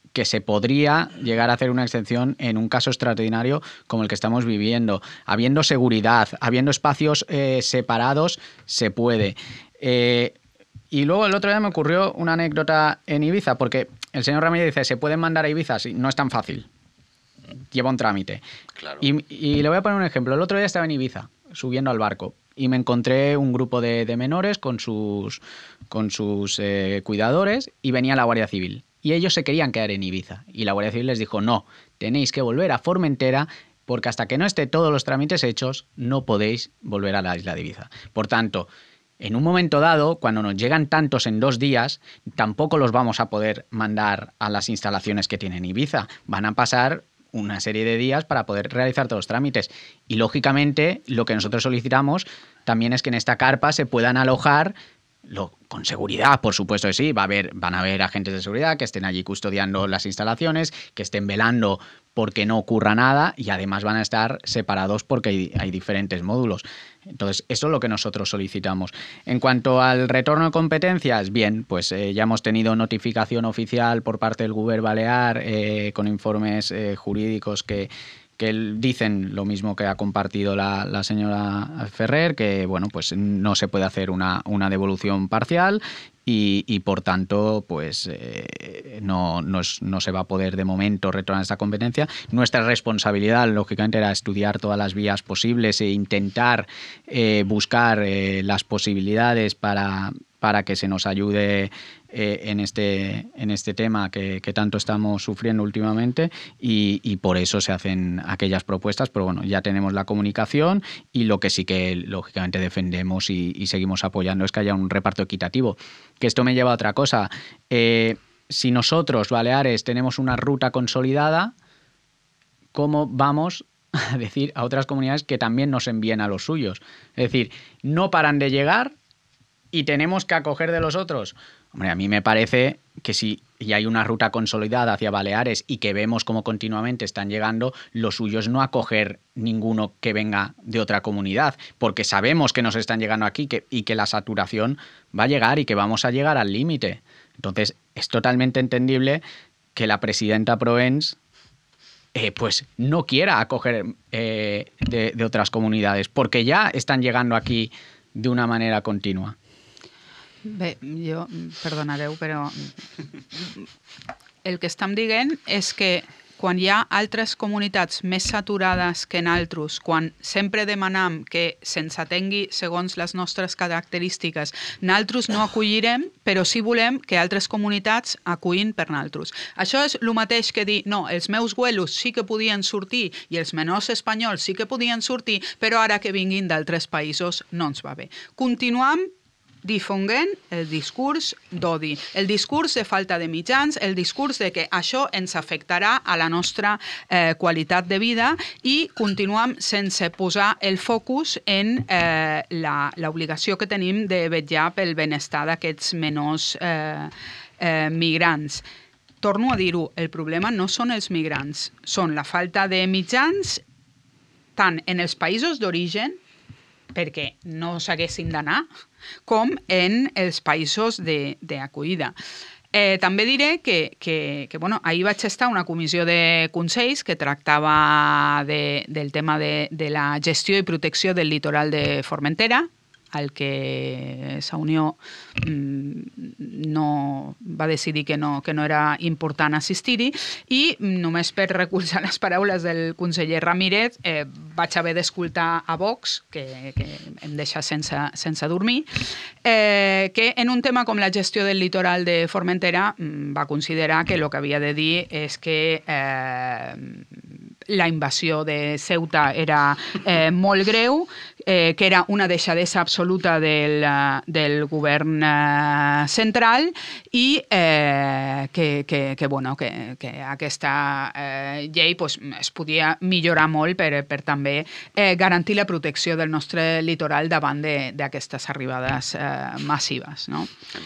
que se podría llegar a hacer una excepción en un caso extraordinario como el que estamos viviendo. Habiendo seguridad, habiendo espacios eh, separados, se puede. Eh, y luego el otro día me ocurrió una anécdota en Ibiza, porque el señor Ramírez dice, ¿se pueden mandar a Ibiza? Sí, no es tan fácil. Lleva un trámite. Claro. Y, y le voy a poner un ejemplo. El otro día estaba en Ibiza, subiendo al barco, y me encontré un grupo de, de menores con sus, con sus eh, cuidadores, y venía la Guardia Civil. Y ellos se querían quedar en Ibiza. Y la Guardia Civil les dijo, no, tenéis que volver a Formentera, porque hasta que no esté todos los trámites hechos, no podéis volver a la isla de Ibiza. Por tanto, en un momento dado, cuando nos llegan tantos en dos días, tampoco los vamos a poder mandar a las instalaciones que tienen Ibiza. Van a pasar una serie de días para poder realizar todos los trámites. Y, lógicamente, lo que nosotros solicitamos también es que en esta carpa se puedan alojar Lo, con seguridad, por supuesto que sí, va a haber, van a haber agentes de seguridad que estén allí custodiando las instalaciones, que estén velando porque no ocurra nada, y además van a estar separados porque hay, hay diferentes módulos. Entonces, eso es lo que nosotros solicitamos. En cuanto al retorno de competencias, bien, pues eh, ya hemos tenido notificación oficial por parte del Govern Balear eh, con informes eh, jurídicos que que dicen lo mismo que ha compartido la, la señora Ferrer, que bueno, pues no se puede hacer una, una devolución parcial y, y por tanto pues eh, no, no, es, no se va a poder de momento retornar esta competencia. Nuestra responsabilidad, lógicamente, era estudiar todas las vías posibles e intentar eh, buscar eh, las posibilidades para, para que se nos ayude Eh, en, este, en este tema que, que tanto estamos sufriendo últimamente, y, y por eso se hacen aquellas propuestas, pero bueno, ya tenemos la comunicación, y lo que sí que lógicamente defendemos y, y seguimos apoyando es que haya un reparto equitativo. Que esto me lleva a otra cosa. Eh, si nosotros, Baleares, tenemos una ruta consolidada, ¿cómo vamos a decir a otras comunidades que también nos envíen a los suyos? Es decir, no paran de llegar y tenemos que acoger de los otros. Hombre, a mí me parece que si ya hay una ruta consolidada hacia Baleares y que vemos cómo continuamente están llegando, lo suyo es no acoger ninguno que venga de otra comunidad, porque sabemos que nos están llegando aquí que, y que la saturación va a llegar y que vamos a llegar al límite. Entonces, es totalmente entendible que la presidenta Proens eh, pues no quiera acoger eh, de, de otras comunidades, porque ya están llegando aquí de una manera continua. Bé, jo, perdonareu, però el que estem dient és que quan hi ha altres comunitats més saturades que nosaltres, quan sempre demanam que se'ns atengui segons les nostres característiques, nosaltres no acollirem, però sí volem que altres comunitats acullin per nosaltres. Això és el mateix que dir, no, els meus güelos sí que podien sortir i els menors espanyols sí que podien sortir, però ara que vinguin d'altres països no ens va bé. Continuam difonguent el discurs d'odi, el discurs de falta de mitjans, el discurs de que això ens afectarà a la nostra eh, qualitat de vida, i continuem sense posar el focus en eh, l'obligació que tenim de vetllar pel benestar d'aquests menors eh, eh, migrants. Torno a dir-ho, el problema no són els migrants, són la falta de mitjans tant en els països d'origen, perquè no s'haguessin d'anar, com en els països d'acollida. Eh, també diré que, que, que bueno, ahir vaig estar a una comissió de consells que tractava de, del tema de, de la gestió i protecció del litoral de Formentera, al que Sa Unió mm, no va decidir que no, que no era important assistir-hi, i només per recolzar les paraules del conseller Ramírez eh, vaig haver d'escoltar a Vox, que, que em deixa sense, sense dormir, eh, que en un tema com la gestió del litoral de Formentera mm, va considerar que el que havia de dir és que eh, la invasió de Ceuta era eh, molt greu, eh, que era una deixadesa absoluta del, del govern eh, central, i eh, que, que, que, bueno, que, que aquesta eh, llei pues, es podia millorar molt per, per també eh, garantir la protecció del nostre litoral davant d'aquestes arribades eh, massives. No?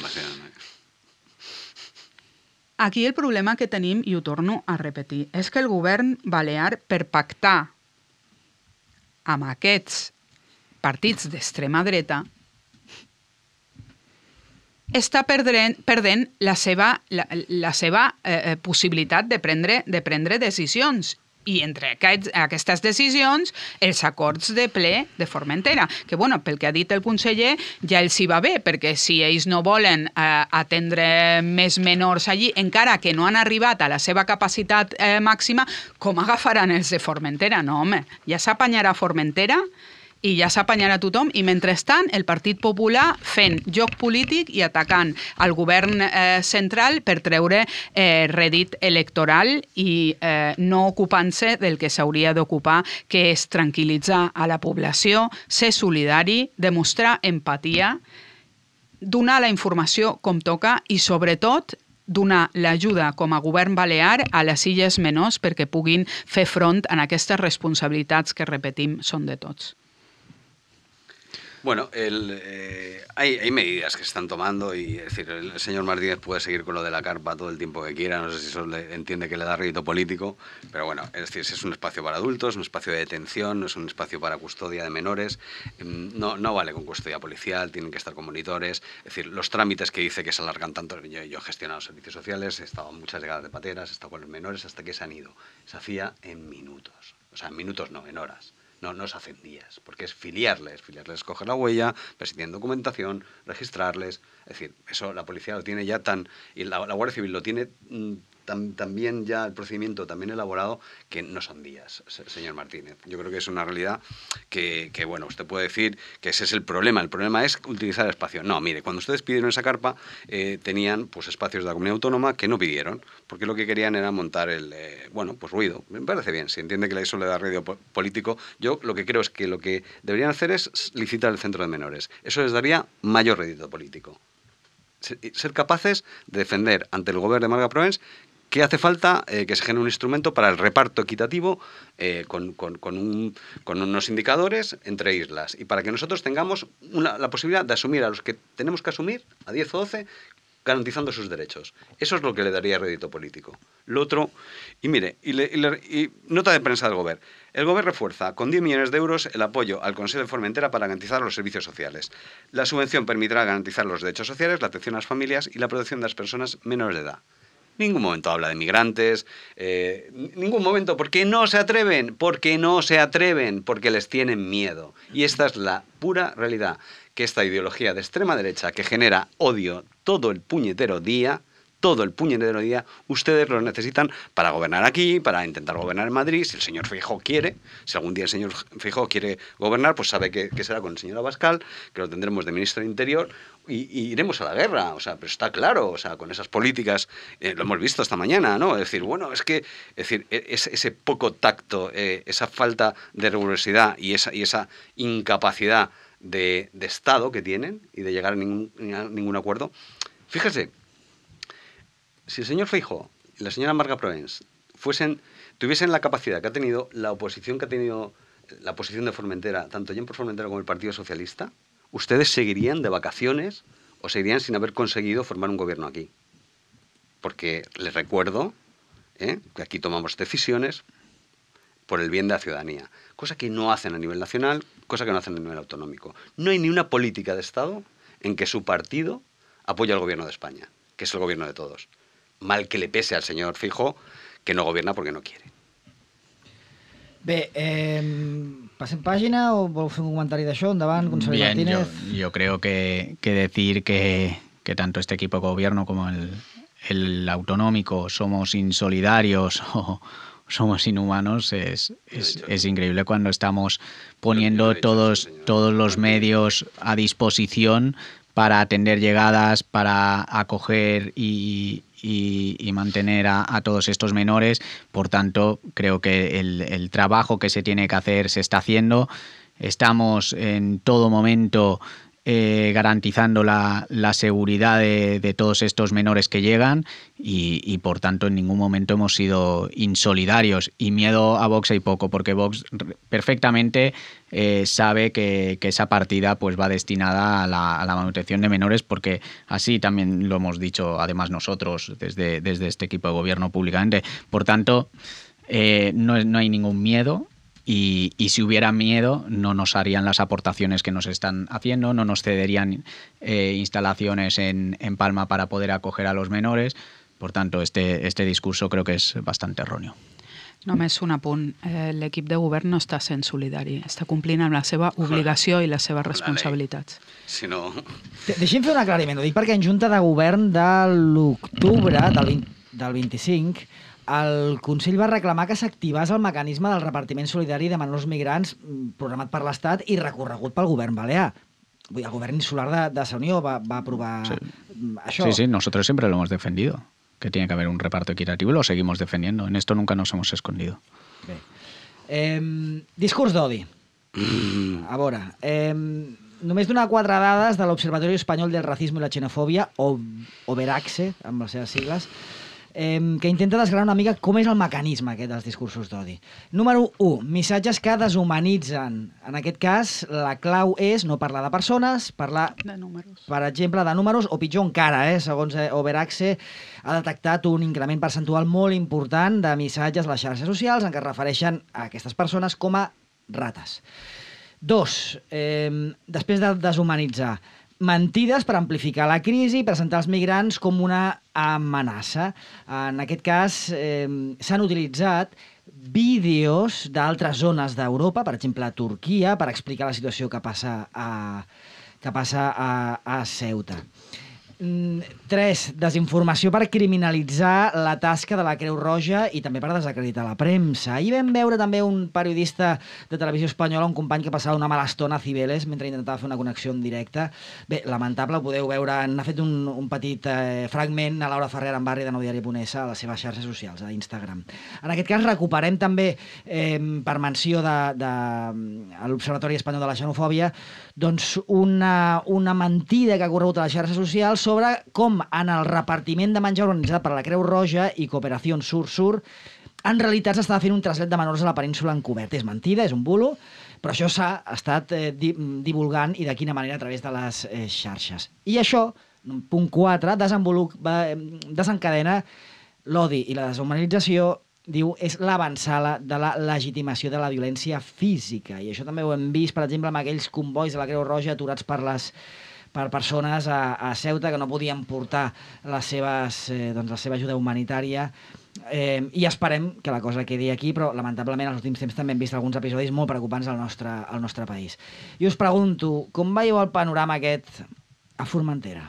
Aquí el problema que tenim, i ho torno a repetir, és que el govern balear, per pactar amb aquests partits d'extrema dreta, està perdent, perdent la seva, la, la seva eh, possibilitat de prendre, de prendre decisions. I entre aquests, aquestes decisions, els acords de ple de Formentera, que, bueno, pel que ha dit el conseller, ja els hi va bé, perquè si ells no volen eh, atendre més menors allí, encara que no han arribat a la seva capacitat eh, màxima, com agafaran els de Formentera? No, home, ja s'apanyarà Formentera i ja s'apanyarà tothom, i mentrestant el Partit Popular fent joc polític i atacant el govern eh, central per treure eh, rèdit electoral i eh, no ocupant-se del que s'hauria d'ocupar, que és tranquil·litzar a la població, ser solidari, demostrar empatia, donar la informació com toca i, sobretot, donar l'ajuda com a govern balear a les Illes Menors perquè puguin fer front a aquestes responsabilitats que, repetim, són de tots. Bueno, el, eh, hay, hay medidas que se están tomando y es decir, el señor Martínez puede seguir con lo de la carpa todo el tiempo que quiera, no sé si eso le, entiende que le da rédito político, pero bueno, es decir, si es un espacio para adultos, es un espacio de detención, no es un espacio para custodia de menores, no, no vale con custodia policial, tienen que estar con monitores, es decir, los trámites que dice que se alargan tanto, yo, yo he gestionado servicios sociales, he estado en muchas llegadas de pateras, he estado con los menores hasta que se han ido, se hacía en minutos, o sea, en minutos no, en horas. No, no se hacen días, porque es filiarles, filiarles, coger la huella, ver si tienen documentación, registrarles, es decir, eso la policía lo tiene ya tan, y la, la Guardia Civil lo tiene mm, tan, también ya el procedimiento también elaborado, que no son días, señor Martínez. Yo creo que es una realidad que, que, bueno, usted puede decir que ese es el problema, el problema es utilizar el espacio. No, mire, cuando ustedes pidieron esa carpa, eh, tenían pues espacios de la comunidad autónoma que no pidieron, porque lo que querían era montar el, eh, bueno, pues ruido. Me parece bien, si entiende que eso le da ruido político, yo lo que creo es que lo que deberían hacer es licitar el centro de menores. Eso les daría mayor rédito político. Ser capaces de defender ante el gobierno de Marga Proens que hace falta eh, que se genere un instrumento para el reparto equitativo eh, con, con, con, un, con unos indicadores entre islas y para que nosotros tengamos una, la posibilidad de asumir a los que tenemos que asumir, a diez o doce, garantizando sus derechos. Eso es lo que le daría rédito político. Lo otro, y mire, y, le, y, le, y nota de prensa del Gobierno. El Gobierno refuerza con diez millones de euros el apoyo al Consejo de Formentera para garantizar los servicios sociales. La subvención permitirá garantizar los derechos sociales, la atención a las familias y la protección de las personas menores de edad. Ningún momento habla de migrantes, eh, ningún momento, porque no se atreven, porque no se atreven, porque les tienen miedo. Y esta es la pura realidad, que esta ideología de extrema derecha que genera odio todo el puñetero día, todo el puñetero día, ustedes lo necesitan para gobernar aquí, para intentar gobernar en Madrid, si el señor Feijóo quiere, si algún día el señor Feijóo quiere gobernar, pues sabe que, que será con el señor Abascal, que lo tendremos de ministro de Interior, y, y iremos a la guerra, o sea, pero está claro, o sea, con esas políticas, eh, lo hemos visto esta mañana, ¿no? Es decir, bueno, es que, es decir, es, ese poco tacto, eh, esa falta de rigurosidad y esa, y esa incapacidad de, de Estado que tienen y de llegar a ningún, a ningún acuerdo, fíjese, si el señor Feijóo y la señora Marga Proens fuesen, tuviesen la capacidad que ha tenido la oposición que ha tenido la oposición de Formentera, tanto Gent per Formentera como el Partido Socialista, ustedes seguirían de vacaciones o seguirían sin haber conseguido formar un gobierno aquí. Porque les recuerdo ¿eh? que aquí tomamos decisiones por el bien de la ciudadanía, cosa que no hacen a nivel nacional, cosa que no hacen a nivel autonómico. No hay ni una política de Estado en que su partido apoya al gobierno de España, que es el gobierno de todos. Mal que le pese al señor Feijóo, que no gobierna porque no quiere. Bé, eh, passem pàgina o vol fer un comentari d'això? Endavant, conseller Bien, Martínez. Yo, yo creo que, que decir que, que tanto este equipo de gobierno como el, el autonómico somos insolidarios o somos inhumanos es, es, es increíble cuando estamos poniendo todos, todos los medios a disposición para atender llegadas, para acoger y, y, y mantener a, a todos estos menores. Por tanto, creo que el, el trabajo que se tiene que hacer se está haciendo. Estamos en todo momento eh, garantizando la, la seguridad de, de todos estos menores que llegan y, y, por tanto, en ningún momento hemos sido insolidarios. Y miedo a Vox hay poco, porque Vox perfectamente eh, sabe que, que esa partida pues va destinada a la, a la manutención de menores, porque así también lo hemos dicho, además nosotros, desde, desde este equipo de gobierno públicamente. Por tanto, eh, no, no hay ningún miedo. Y, y si hubiera miedo, no nos harían las aportaciones que nos están haciendo, no nos cederían eh, instalaciones en, en Palma para poder acoger a los menores. Por tanto, este, este discurso creo que es bastante erróneo. Només un apunt. Eh, L'equip de govern no està sent solidari. Està complint amb la seva obligació i les seves responsabilitats. Si no... De Deixi'm fer un aclariment. Ho dic perquè en Junta de Govern de l'octubre del, vint, del vint-i-cinc el Consell va reclamar que s'activés el mecanisme del repartiment solidari de menors migrants programat per l'Estat i recorregut pel govern balear. El govern insular de, de la Unió va, va aprovar sí. això. Sí, sí, nosotros siempre lo hemos defendido, que tiene que haber un reparto equitativo y lo seguimos defendiendo. En esto nunca nos hemos escondido. Bé. Eh, discurs d'odi. A veure, eh, només donar quatre dades de l'Observatorio Espanyol del Racismo i la Xenofòbia, o OBERACSE, amb les seves sigles, eh, que intenta desgranar una mica com és el mecanisme aquest dels discursos d'odi. Número u, missatges que deshumanitzen. En aquest cas, la clau és no parlar de persones, parlar, de números. Per exemple, de números, o pitjor encara, eh, segons OBERACSE, ha detectat un increment percentual molt important de missatges a les xarxes socials en què es refereixen a aquestes persones com a rates. Dos, eh, després de deshumanitzar, mentides per amplificar la crisi i presentar els migrants com una amenaça. En aquest cas, eh, s'han utilitzat vídeos d'altres zones d'Europa, per exemple, a Turquia, per explicar la situació que passa a, que passa a, a Ceuta. Tres, desinformació per criminalitzar la tasca de la Creu Roja i també per desacreditar la premsa. Ahir vam veure també un periodista de televisió espanyola, un company que passava una mala estona a Cibeles mentre intentava fer una connexió en directe. Bé, lamentable, ho podeu veure, n'ha fet un, un petit eh, fragment a Laura Ferrer en Barri de Nou Diari Punt Es a les seves xarxes socials, a Instagram. En aquest cas recuperem també, eh, per menció de, de, de l'Observatori Espanyol de la Xenofòbia, doncs una, una mentida que ha corregut a les xarxes socials sobre com en el repartiment de menjar organitzat per la Creu Roja i Cooperació Sur-Sur en realitat s'estava fent un trasllat de menors a la península encobert. És mentida, és un bulo, però això s'ha estat eh, di divulgant i de quina manera a través de les eh, xarxes. I això, punt quatre, desencadena l'odi i la deshumanització, diu, és l'avançada de la legitimació de la violència física. I això també ho hem vist, per exemple, amb aquells combois de la Creu Roja aturats per les per persones a, a Ceuta que no podien portar les seves, eh, doncs la seva ajuda humanitària. Eh, I esperem que la cosa quedi aquí, però lamentablement als últims temps també hem vist alguns episodis molt preocupants al nostre, al nostre país. I us pregunto, com veieu el panorama aquest a Formentera?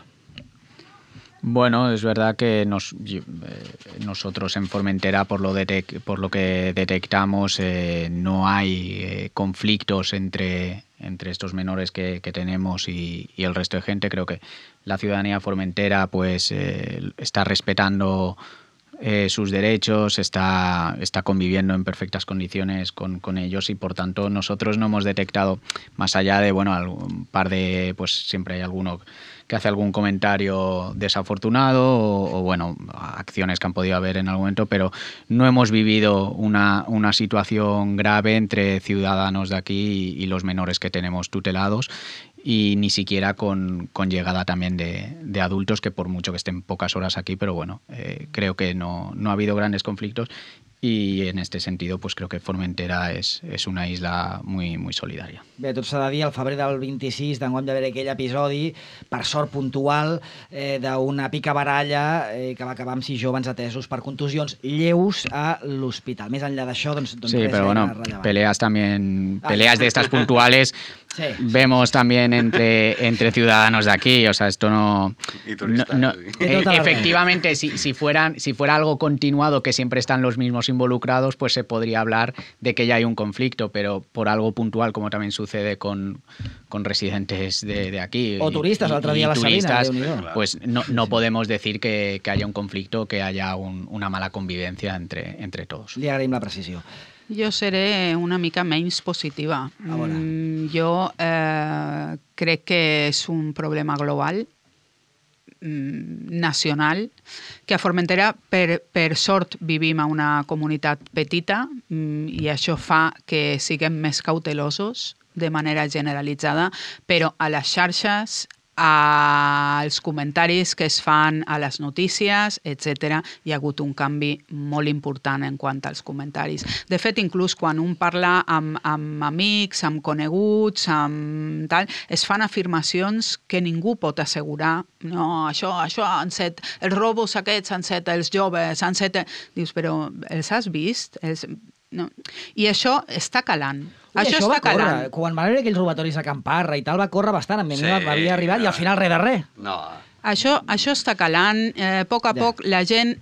Bueno, es verdad que nos, eh, nosotros en Formentera, por lo, detec por lo que detectamos, eh, no hay eh, conflictos entre, entre estos menores que, que tenemos y, y el resto de gente. Creo que la ciudadanía formentera pues, eh, está respetando eh, sus derechos, está, está conviviendo en perfectas condiciones con, con ellos y por tanto nosotros no hemos detectado, más allá de, bueno, un par de, pues siempre hay alguno que hace algún comentario desafortunado o, o, bueno, acciones que han podido haber en algún momento, pero no hemos vivido una, una situación grave entre ciudadanos de aquí y, y los menores que tenemos tutelados y ni siquiera con, con llegada también de, de adultos que por mucho que estén pocas horas aquí, pero bueno, eh, creo que no, no ha habido grandes conflictos y en este sentido pues creo que Formentera es, es una isla muy, muy solidaria. Bé, tot s'ha de dir, al febrer del vint-i-sis d'enguany va haver aquell episodi, per sort puntual, eh, d'una picabaralla eh, que va acabar amb sis joves atesos per contusions lleus a l'hospital. Més enllà d'això, doncs, doncs sí, res pero bueno, rellevant. peleas también, peleas de estas puntuales sí. vemos también entre, entre ciudadanos de aquí, o sea, esto no... Y turistas. no, no Y eh, efectivamente, si, si, fueran, si fuera algo continuado, que siempre están los mismos involucrados, pues se podría hablar de que ya hay un conflicto, pero por algo puntual, como también sucede con, con residentes de, de aquí. O turistas, el otro día a la turistas, Salina, pues no, no podemos decir que, que haya un conflicto, que haya un, una mala convivencia entre, entre todos. Li agraïm la precisió. Jo seré una mica menys positiva. Mm, jo eh, crec que és un problema global, mm, nacional, que a Formentera, per, per sort, vivim a una comunitat petita mm, i això fa que siguem més cautelosos de manera generalitzada, però a les xarxes als comentaris que es fan a les notícies, etcètera. Hi ha hagut un canvi molt important en quant als comentaris. De fet, inclús quan un parla amb, amb amics, amb coneguts, amb tal, es fan afirmacions que ningú pot assegurar. No, això, això han set, els robos aquests han set els joves, han set... Dius, però els has vist? Els... No. I això està calant. Ui, això, això està va córrer. calant. Quan van haver aquells robatoris a Camparra i tal, va córrer bastant. A mi Sí, m'havia arribat i al final res de res. No, Això, això està calant. Eh, a poc a Ja. poc la gent...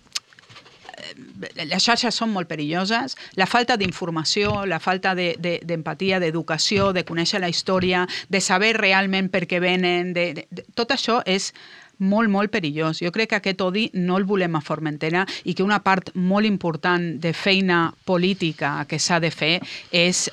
eh, Les xarxes són molt perilloses. La falta d'informació, la falta de- de- d'empatia, de, d'educació, de conèixer la història, de saber realment per què venen... De, de, de, tot això és molt, molt perillós. Jo crec que aquest odi no el volem a Formentera i que una part molt important de feina política que s'ha de fer és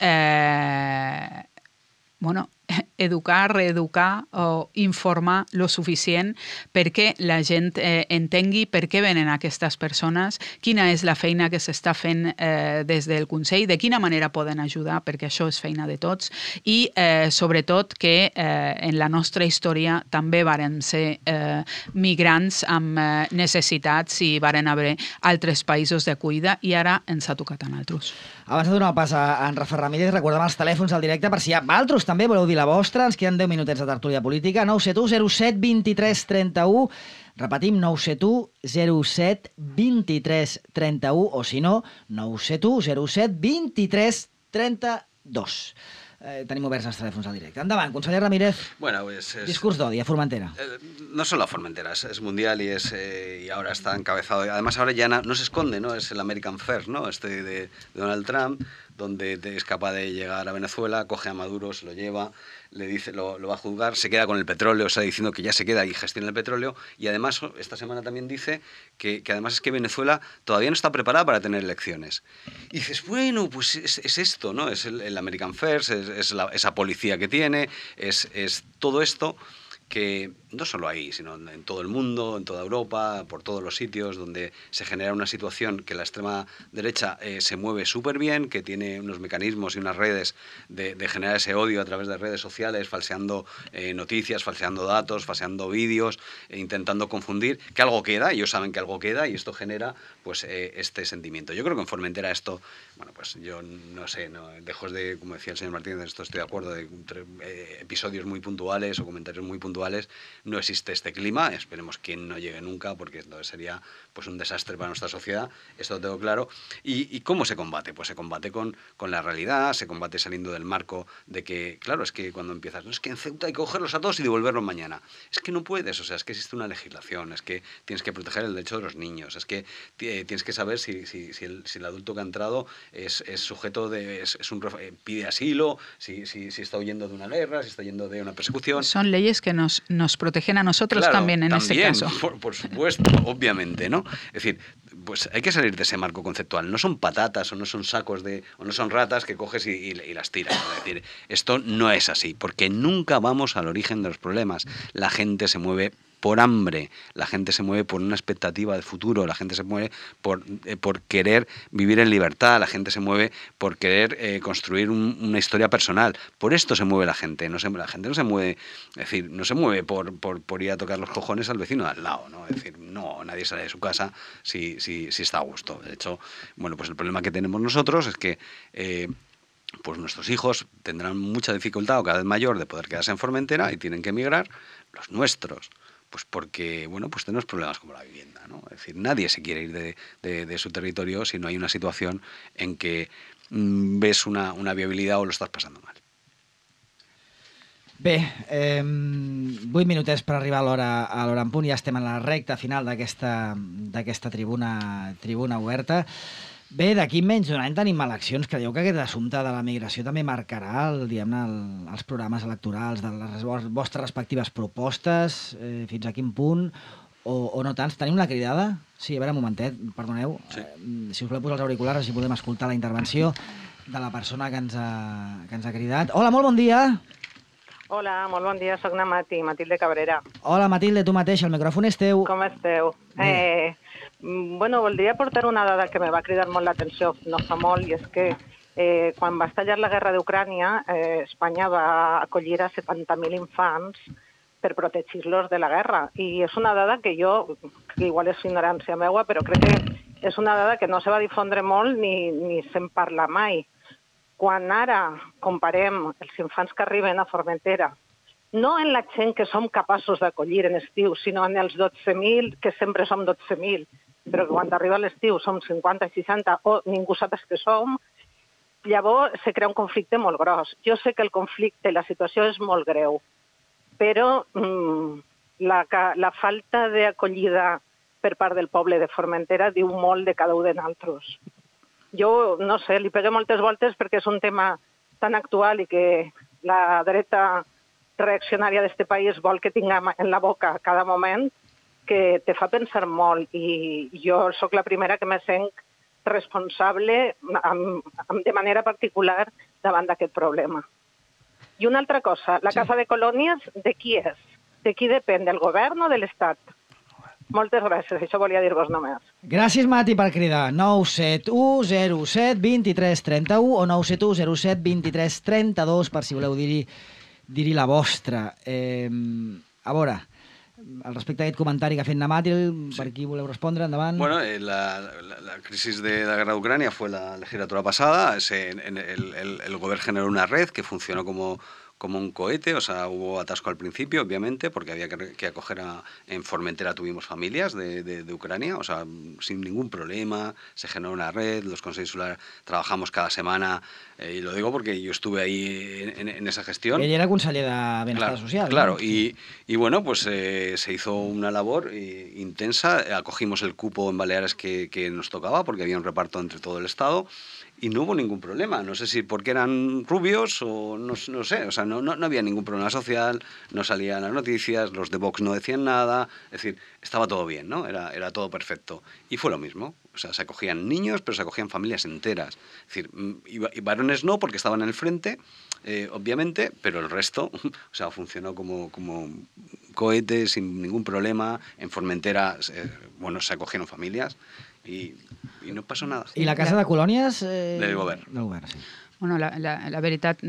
eh, bueno, educar, reeducar o informar lo suficient perquè la gent eh, entengui per què venen aquestes persones, quina és la feina que s'està fent eh, des del Consell, de quina manera poden ajudar, perquè això és feina de tots, i eh, sobretot que eh, en la nostra història també varen ser eh, migrants amb eh, necessitats i varen haver altres països d'acollida i ara ens ha tocat a nosaltres. Abans de donar el pas a en Rafa Ramírez, recordem els telèfons al directe per si hi ha altres també voleu dir la vostra. Ens queden deu minutets de tertúlia política. nou set u zero set vint tres trenta u. Repetim, nou set u zero set vint tres trenta u o si no, nou set u zero set vint tres trenta dos. Eh, tenim oberts els telèfons al directe. Endavant, conseller Ramírez. bueno, pues es, Discurs d'odi a Formentera. eh, no solo a Formentera, es, es mundial y es eh, y ahora está encabezado. Además ahora ya na- no se esconde, ¿no? Es el American First, ¿no? Este de, de Donald Trump, donde te- es capaz de llegar a Venezuela, coge a Maduro, se lo lleva, le dice, lo, lo va a juzgar, se queda con el petróleo, o sea, diciendo que ya se queda y gestiona el petróleo, y además esta semana también dice que, que además es que Venezuela todavía no está preparada para tener elecciones. Y dices, bueno, pues es, es esto, ¿no? Es el, el American First, es, es la- esa policía que tiene, es, es todo esto que no solo ahí, sino en todo el mundo, en toda Europa, por todos los sitios donde se genera una situación que la extrema derecha eh, se mueve súper bien, que tiene unos mecanismos y unas redes de, de generar ese odio a través de redes sociales, falseando eh, noticias, falseando datos, falseando vídeos, e intentando confundir, que algo queda, ellos saben que algo queda y esto genera pues eh, este sentimiento. Yo creo que en Formentera esto, bueno, pues yo no sé, no, lejos de, como decía el señor Martínez, esto estoy de acuerdo, de eh, episodios muy puntuales o comentarios muy puntuales, no existe este clima, esperemos que no llegue nunca porque esto sería pues un desastre para nuestra sociedad, esto lo tengo claro. ¿Y, y cómo se combate? Pues se combate con, con la realidad, se combate saliendo del marco de que, claro, es que cuando empiezas, no es que en Ceuta hay que cogerlos a todos y devolverlos mañana, es que no puedes, o sea, es que existe una legislación, es que tienes que proteger el derecho de los niños, es que eh, tienes que saber si, si, si, el, si el adulto que ha entrado es, es sujeto de, es, es un, eh, pide asilo, si, si, si está huyendo de una guerra, si está huyendo de una persecución. Son leyes que nos, nos protegen a nosotros Claro, también en también, este caso. Por, por supuesto, obviamente, ¿no? Es decir, pues hay que salir de ese marco conceptual. No son patatas o no son sacos de, o no son ratas que coges y, y, y las tiras. ¿no? Es decir, esto no es así, porque nunca vamos al origen de los problemas. La gente se mueve por hambre, la gente se mueve por una expectativa de futuro, la gente se mueve por, eh, por querer vivir en libertad, la gente se mueve por querer eh, construir un, una historia personal. Por esto se mueve la gente, no se, la gente no se mueve, es decir, no se mueve por, por, por ir a tocar los cojones al vecino de al lado, ¿no? Es decir, no, nadie sale de su casa si, si, si está a gusto. De hecho, bueno, pues el problema que tenemos nosotros es que eh, pues nuestros hijos tendrán mucha dificultad o cada vez mayor de poder quedarse en Formentera y tienen que emigrar, los nuestros. Pues porque, bueno, pues tenemos problemas como la vivienda, ¿no? Es decir, nadie se quiere ir de, de, de su territorio si no hay una situación en que mmm, ves una, una viabilidad o lo estás pasando mal. Bé, eh, vuit minutets per arribar a l'hora a l'hora en punt, ja estem en la recta final d'aquesta d'aquesta tribuna, tribuna oberta. Bé, d'aquí menys d'un any tenim eleccions. Creieu que aquest assumpte de la migració també marcarà el, diguem-ne, el, els programes electorals de les vostres respectives propostes? Eh, fins a quin punt? O, o no tants? Tenim una cridada? Sí, a veure, un momentet, perdoneu. Sí. Eh, si us voleu posar els auriculars, així podem escoltar la intervenció de la persona que ens ha, que ens ha cridat. Hola, molt bon dia! Hola, molt bon dia, soc na Mati, Matilde Cabrera. Hola, Matilde, tu mateix, el micròfon és teu. Com esteu? Eh, bueno, voldria portar una dada que me va cridar molt l'atenció no fa molt, i és que eh, quan va estallar la guerra d'Ucrània, eh, Espanya va acollir a setanta mil infants per protegir-los de la guerra. I és una dada que jo, que igual és ignorància meua, però crec que és una dada que no se va difondre molt ni, ni se'n parla mai. Quan ara comparem els infants que arriben a Formentera, no en la gent que som capaços d'acollir en estiu, sinó en els dotze mil, que sempre som dotze mil, però que quan arriba l'estiu som cinquanta, seixanta, o ningú sap que som, llavors se crea un conflicte molt gros. Jo sé que el conflicte, la situació és molt greu, però mmm, la, la falta d'acollida per part del poble de Formentera diu molt de cada un de nosaltres. Jo, no sé, li pegué moltes voltes perquè és un tema tan actual i que la dreta reaccionària d'aquest país vol que tinguem en la boca a cada moment, que te fa pensar molt. I jo sóc la primera que me sent responsable amb, amb, de manera particular davant d'aquest problema. I una altra cosa, la sí. Casa de Colònies, de qui és? De qui depèn? Del govern o de l'Estat? Moltes gràcies, això volia dir-vos només. Gràcies, Mati, per cridar. nou set u zero set vint tres trenta u o nou set u zero set vint tres trenta dos per si voleu dir-hi dir-hi la vostra. Eh, a veure, al respecte d'aquest comentari que ha fet Namàtil, per aquí voleu respondre? Endavant. Bueno, eh, la, la, la crisis de la guerra de Ucrania fue la legislatura pasada. Se, en, el, el, el gobierno generó una red que funcionó como... como un cohete, o sea, hubo atasco al principio, obviamente, porque había que, que acoger a... En Formentera tuvimos familias de, de, de Ucrania, o sea, sin ningún problema, se generó una red, los consejos insulares trabajamos cada semana, eh, y lo digo porque yo estuve ahí en, en, en esa gestión. Ell era conseller de Benestar claro, Social. Claro, ¿no? y, y bueno, pues eh, se hizo una labor eh, intensa, acogimos el cupo en Baleares que, que nos tocaba, porque había un reparto entre todo el Estado, y no hubo ningún problema. No sé si porque eran rubios o no, no sé, o sea, no, no, no había ningún problema social, no salían las noticias, los de Vox no decían nada, es decir, estaba todo bien, ¿no? Era, era todo perfecto. Y fue lo mismo, o sea, se acogían niños, pero se acogían familias enteras. Es decir, y, y varones no, porque estaban en el frente, eh, obviamente, pero el resto, o sea, funcionó como, como cohete, sin ningún problema. En Formentera, eh, bueno, se acogieron familias. I, i no passa nada. I la Casa de Colònies? Eh... Del govern. Del govern, sí. Bueno, la, la, la veritat,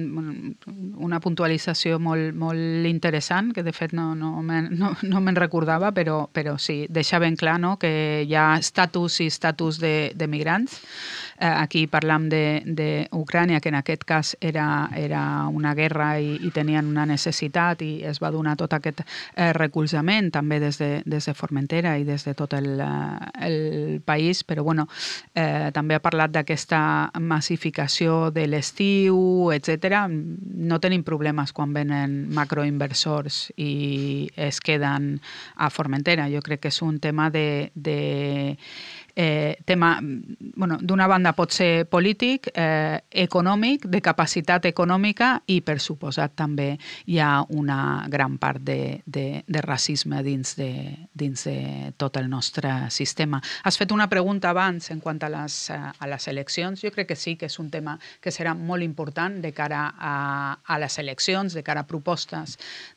una puntualització molt, molt interessant, que de fet no, no, no, no me'n recordava, però, però sí, deixa ben clar, no?, que hi ha estatus i estatus de, de migrants. Eh, aquí parlam d'Ucrània, que en aquest cas era, era una guerra i, i tenien una necessitat i es va donar tot aquest eh, recolzament també des de, des de Formentera i des de tot el, el país, però bueno, eh, també ha parlat d'aquesta massificació de les estiu, etcètera. No tenim problemes quan venen macroinversors i es queden a Formentera. Jo crec que és un tema de... de Eh, tema, bueno, d'una banda pot ser polític, eh, econòmic, de capacitat econòmica i, per suposat, també hi ha una gran part de, de, de racisme dins de, dins de tot el nostre sistema. Has fet una pregunta abans en quant a les, a les eleccions. Jo crec que sí que és un tema que serà molt important de cara a, a les eleccions, de cara a propostes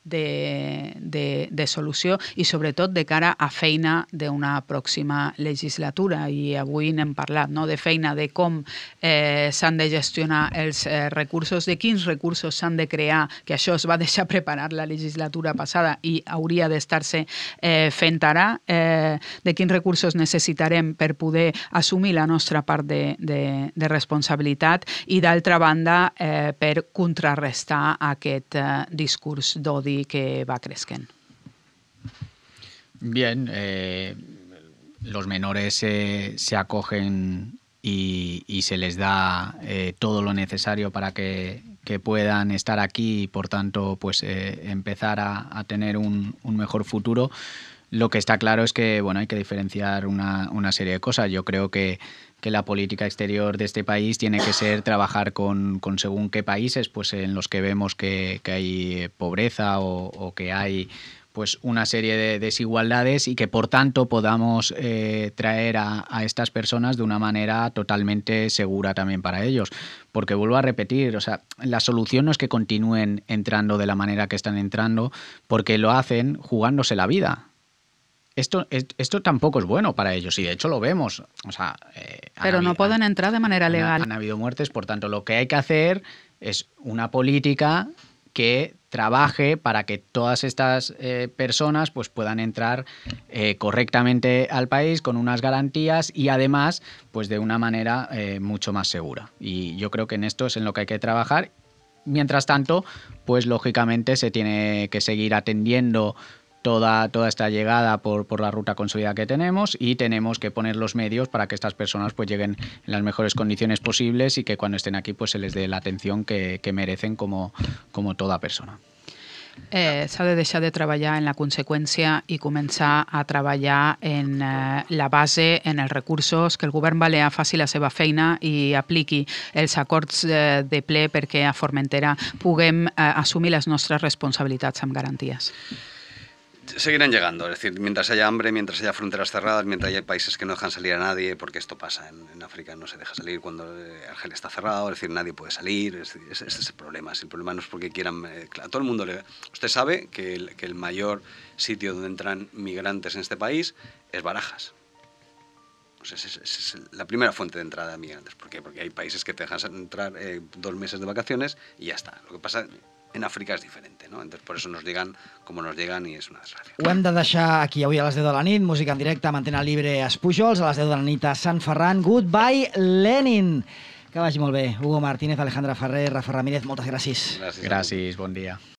de, de, de solució i, sobretot, de cara a feina d'una pròxima legislatura. I avui n'hem parlat, no?, de feina, de com eh, s'han de gestionar els eh, recursos, de quins recursos s'han de crear, que això es va deixar preparar la legislatura passada i hauria d'estar-se eh, fent ara, eh, de quins recursos necessitarem per poder assumir la nostra part de, de, de responsabilitat i, d'altra banda, eh, per contrarrestar aquest eh, discurs d'odi que va creixent. Bien, eh... los menores eh, se acogen y, y se les da eh, todo lo necesario para que, que puedan estar aquí y, por tanto, pues eh, empezar a, a tener un, un mejor futuro. Lo que está claro es que, bueno, hay que diferenciar una, una serie de cosas. Yo creo que, que la política exterior de este país tiene que ser trabajar con, con según qué países, pues en los que vemos que, que hay pobreza o, o que hay pues una serie de desigualdades y que por tanto podamos eh, traer a, a estas personas de una manera totalmente segura también para ellos. Porque vuelvo a repetir, o sea, la solución no es que continúen entrando de la manera que están entrando, porque lo hacen jugándose la vida. Esto, esto tampoco es bueno para ellos y de hecho lo vemos. O sea, eh, Pero no habido, pueden entrar de manera legal. Han, han habido muertes, por tanto lo que hay que hacer es una política que trabaje para que todas estas eh, personas pues, puedan entrar eh, correctamente al país con unas garantías y además pues, de una manera eh, mucho más segura. Y yo creo que en esto es en lo que hay que trabajar. Mientras tanto, pues lógicamente se tiene que seguir atendiendo Toda, toda esta llegada por, por la ruta consolidada que tenemos y tenemos que poner los medios para que estas personas pues, lleguen en las mejores condiciones posibles y que cuando estén aquí pues, se les dé la atención que, que merecen como, como toda persona. Eh, S'ha de deixar de treballar en la conseqüència i començar a treballar en eh, la base, en els recursos, que el govern balear faci la seva feina i apliqui els acords eh, de ple perquè a Formentera puguem eh, assumir les nostres responsabilitats amb garanties. Seguirán llegando, es decir, mientras haya hambre, mientras haya fronteras cerradas, mientras haya países que no dejan salir a nadie, porque esto pasa en, en África, no se deja salir cuando Argelia está cerrado, es decir, nadie puede salir, es, es, ese es el problema. Es el problema no es porque quieran, eh, claro, todo el mundo le... Usted sabe que el, que el mayor sitio donde entran migrantes en este país es Barajas. O sea, es, es, es la primera fuente de entrada de migrantes. ¿Por qué? Porque hay países que te dejan entrar eh, dos meses de vacaciones y ya está. Lo que pasa en Àfrica és diferent, no? Entonces, por eso nos llegan como nos llegan y es una desgracia. Ho hem de deixar aquí avui a les deu de la nit, música en directe, Mantena Libre, Espujols, a les deu de la nit a Sant Ferran. Goodbye, Lenin! Que vagi molt bé. Hugo Martínez, Alejandra Ferrer, Rafa Ramírez, moltes gràcies. Gràcies, gràcies bon dia.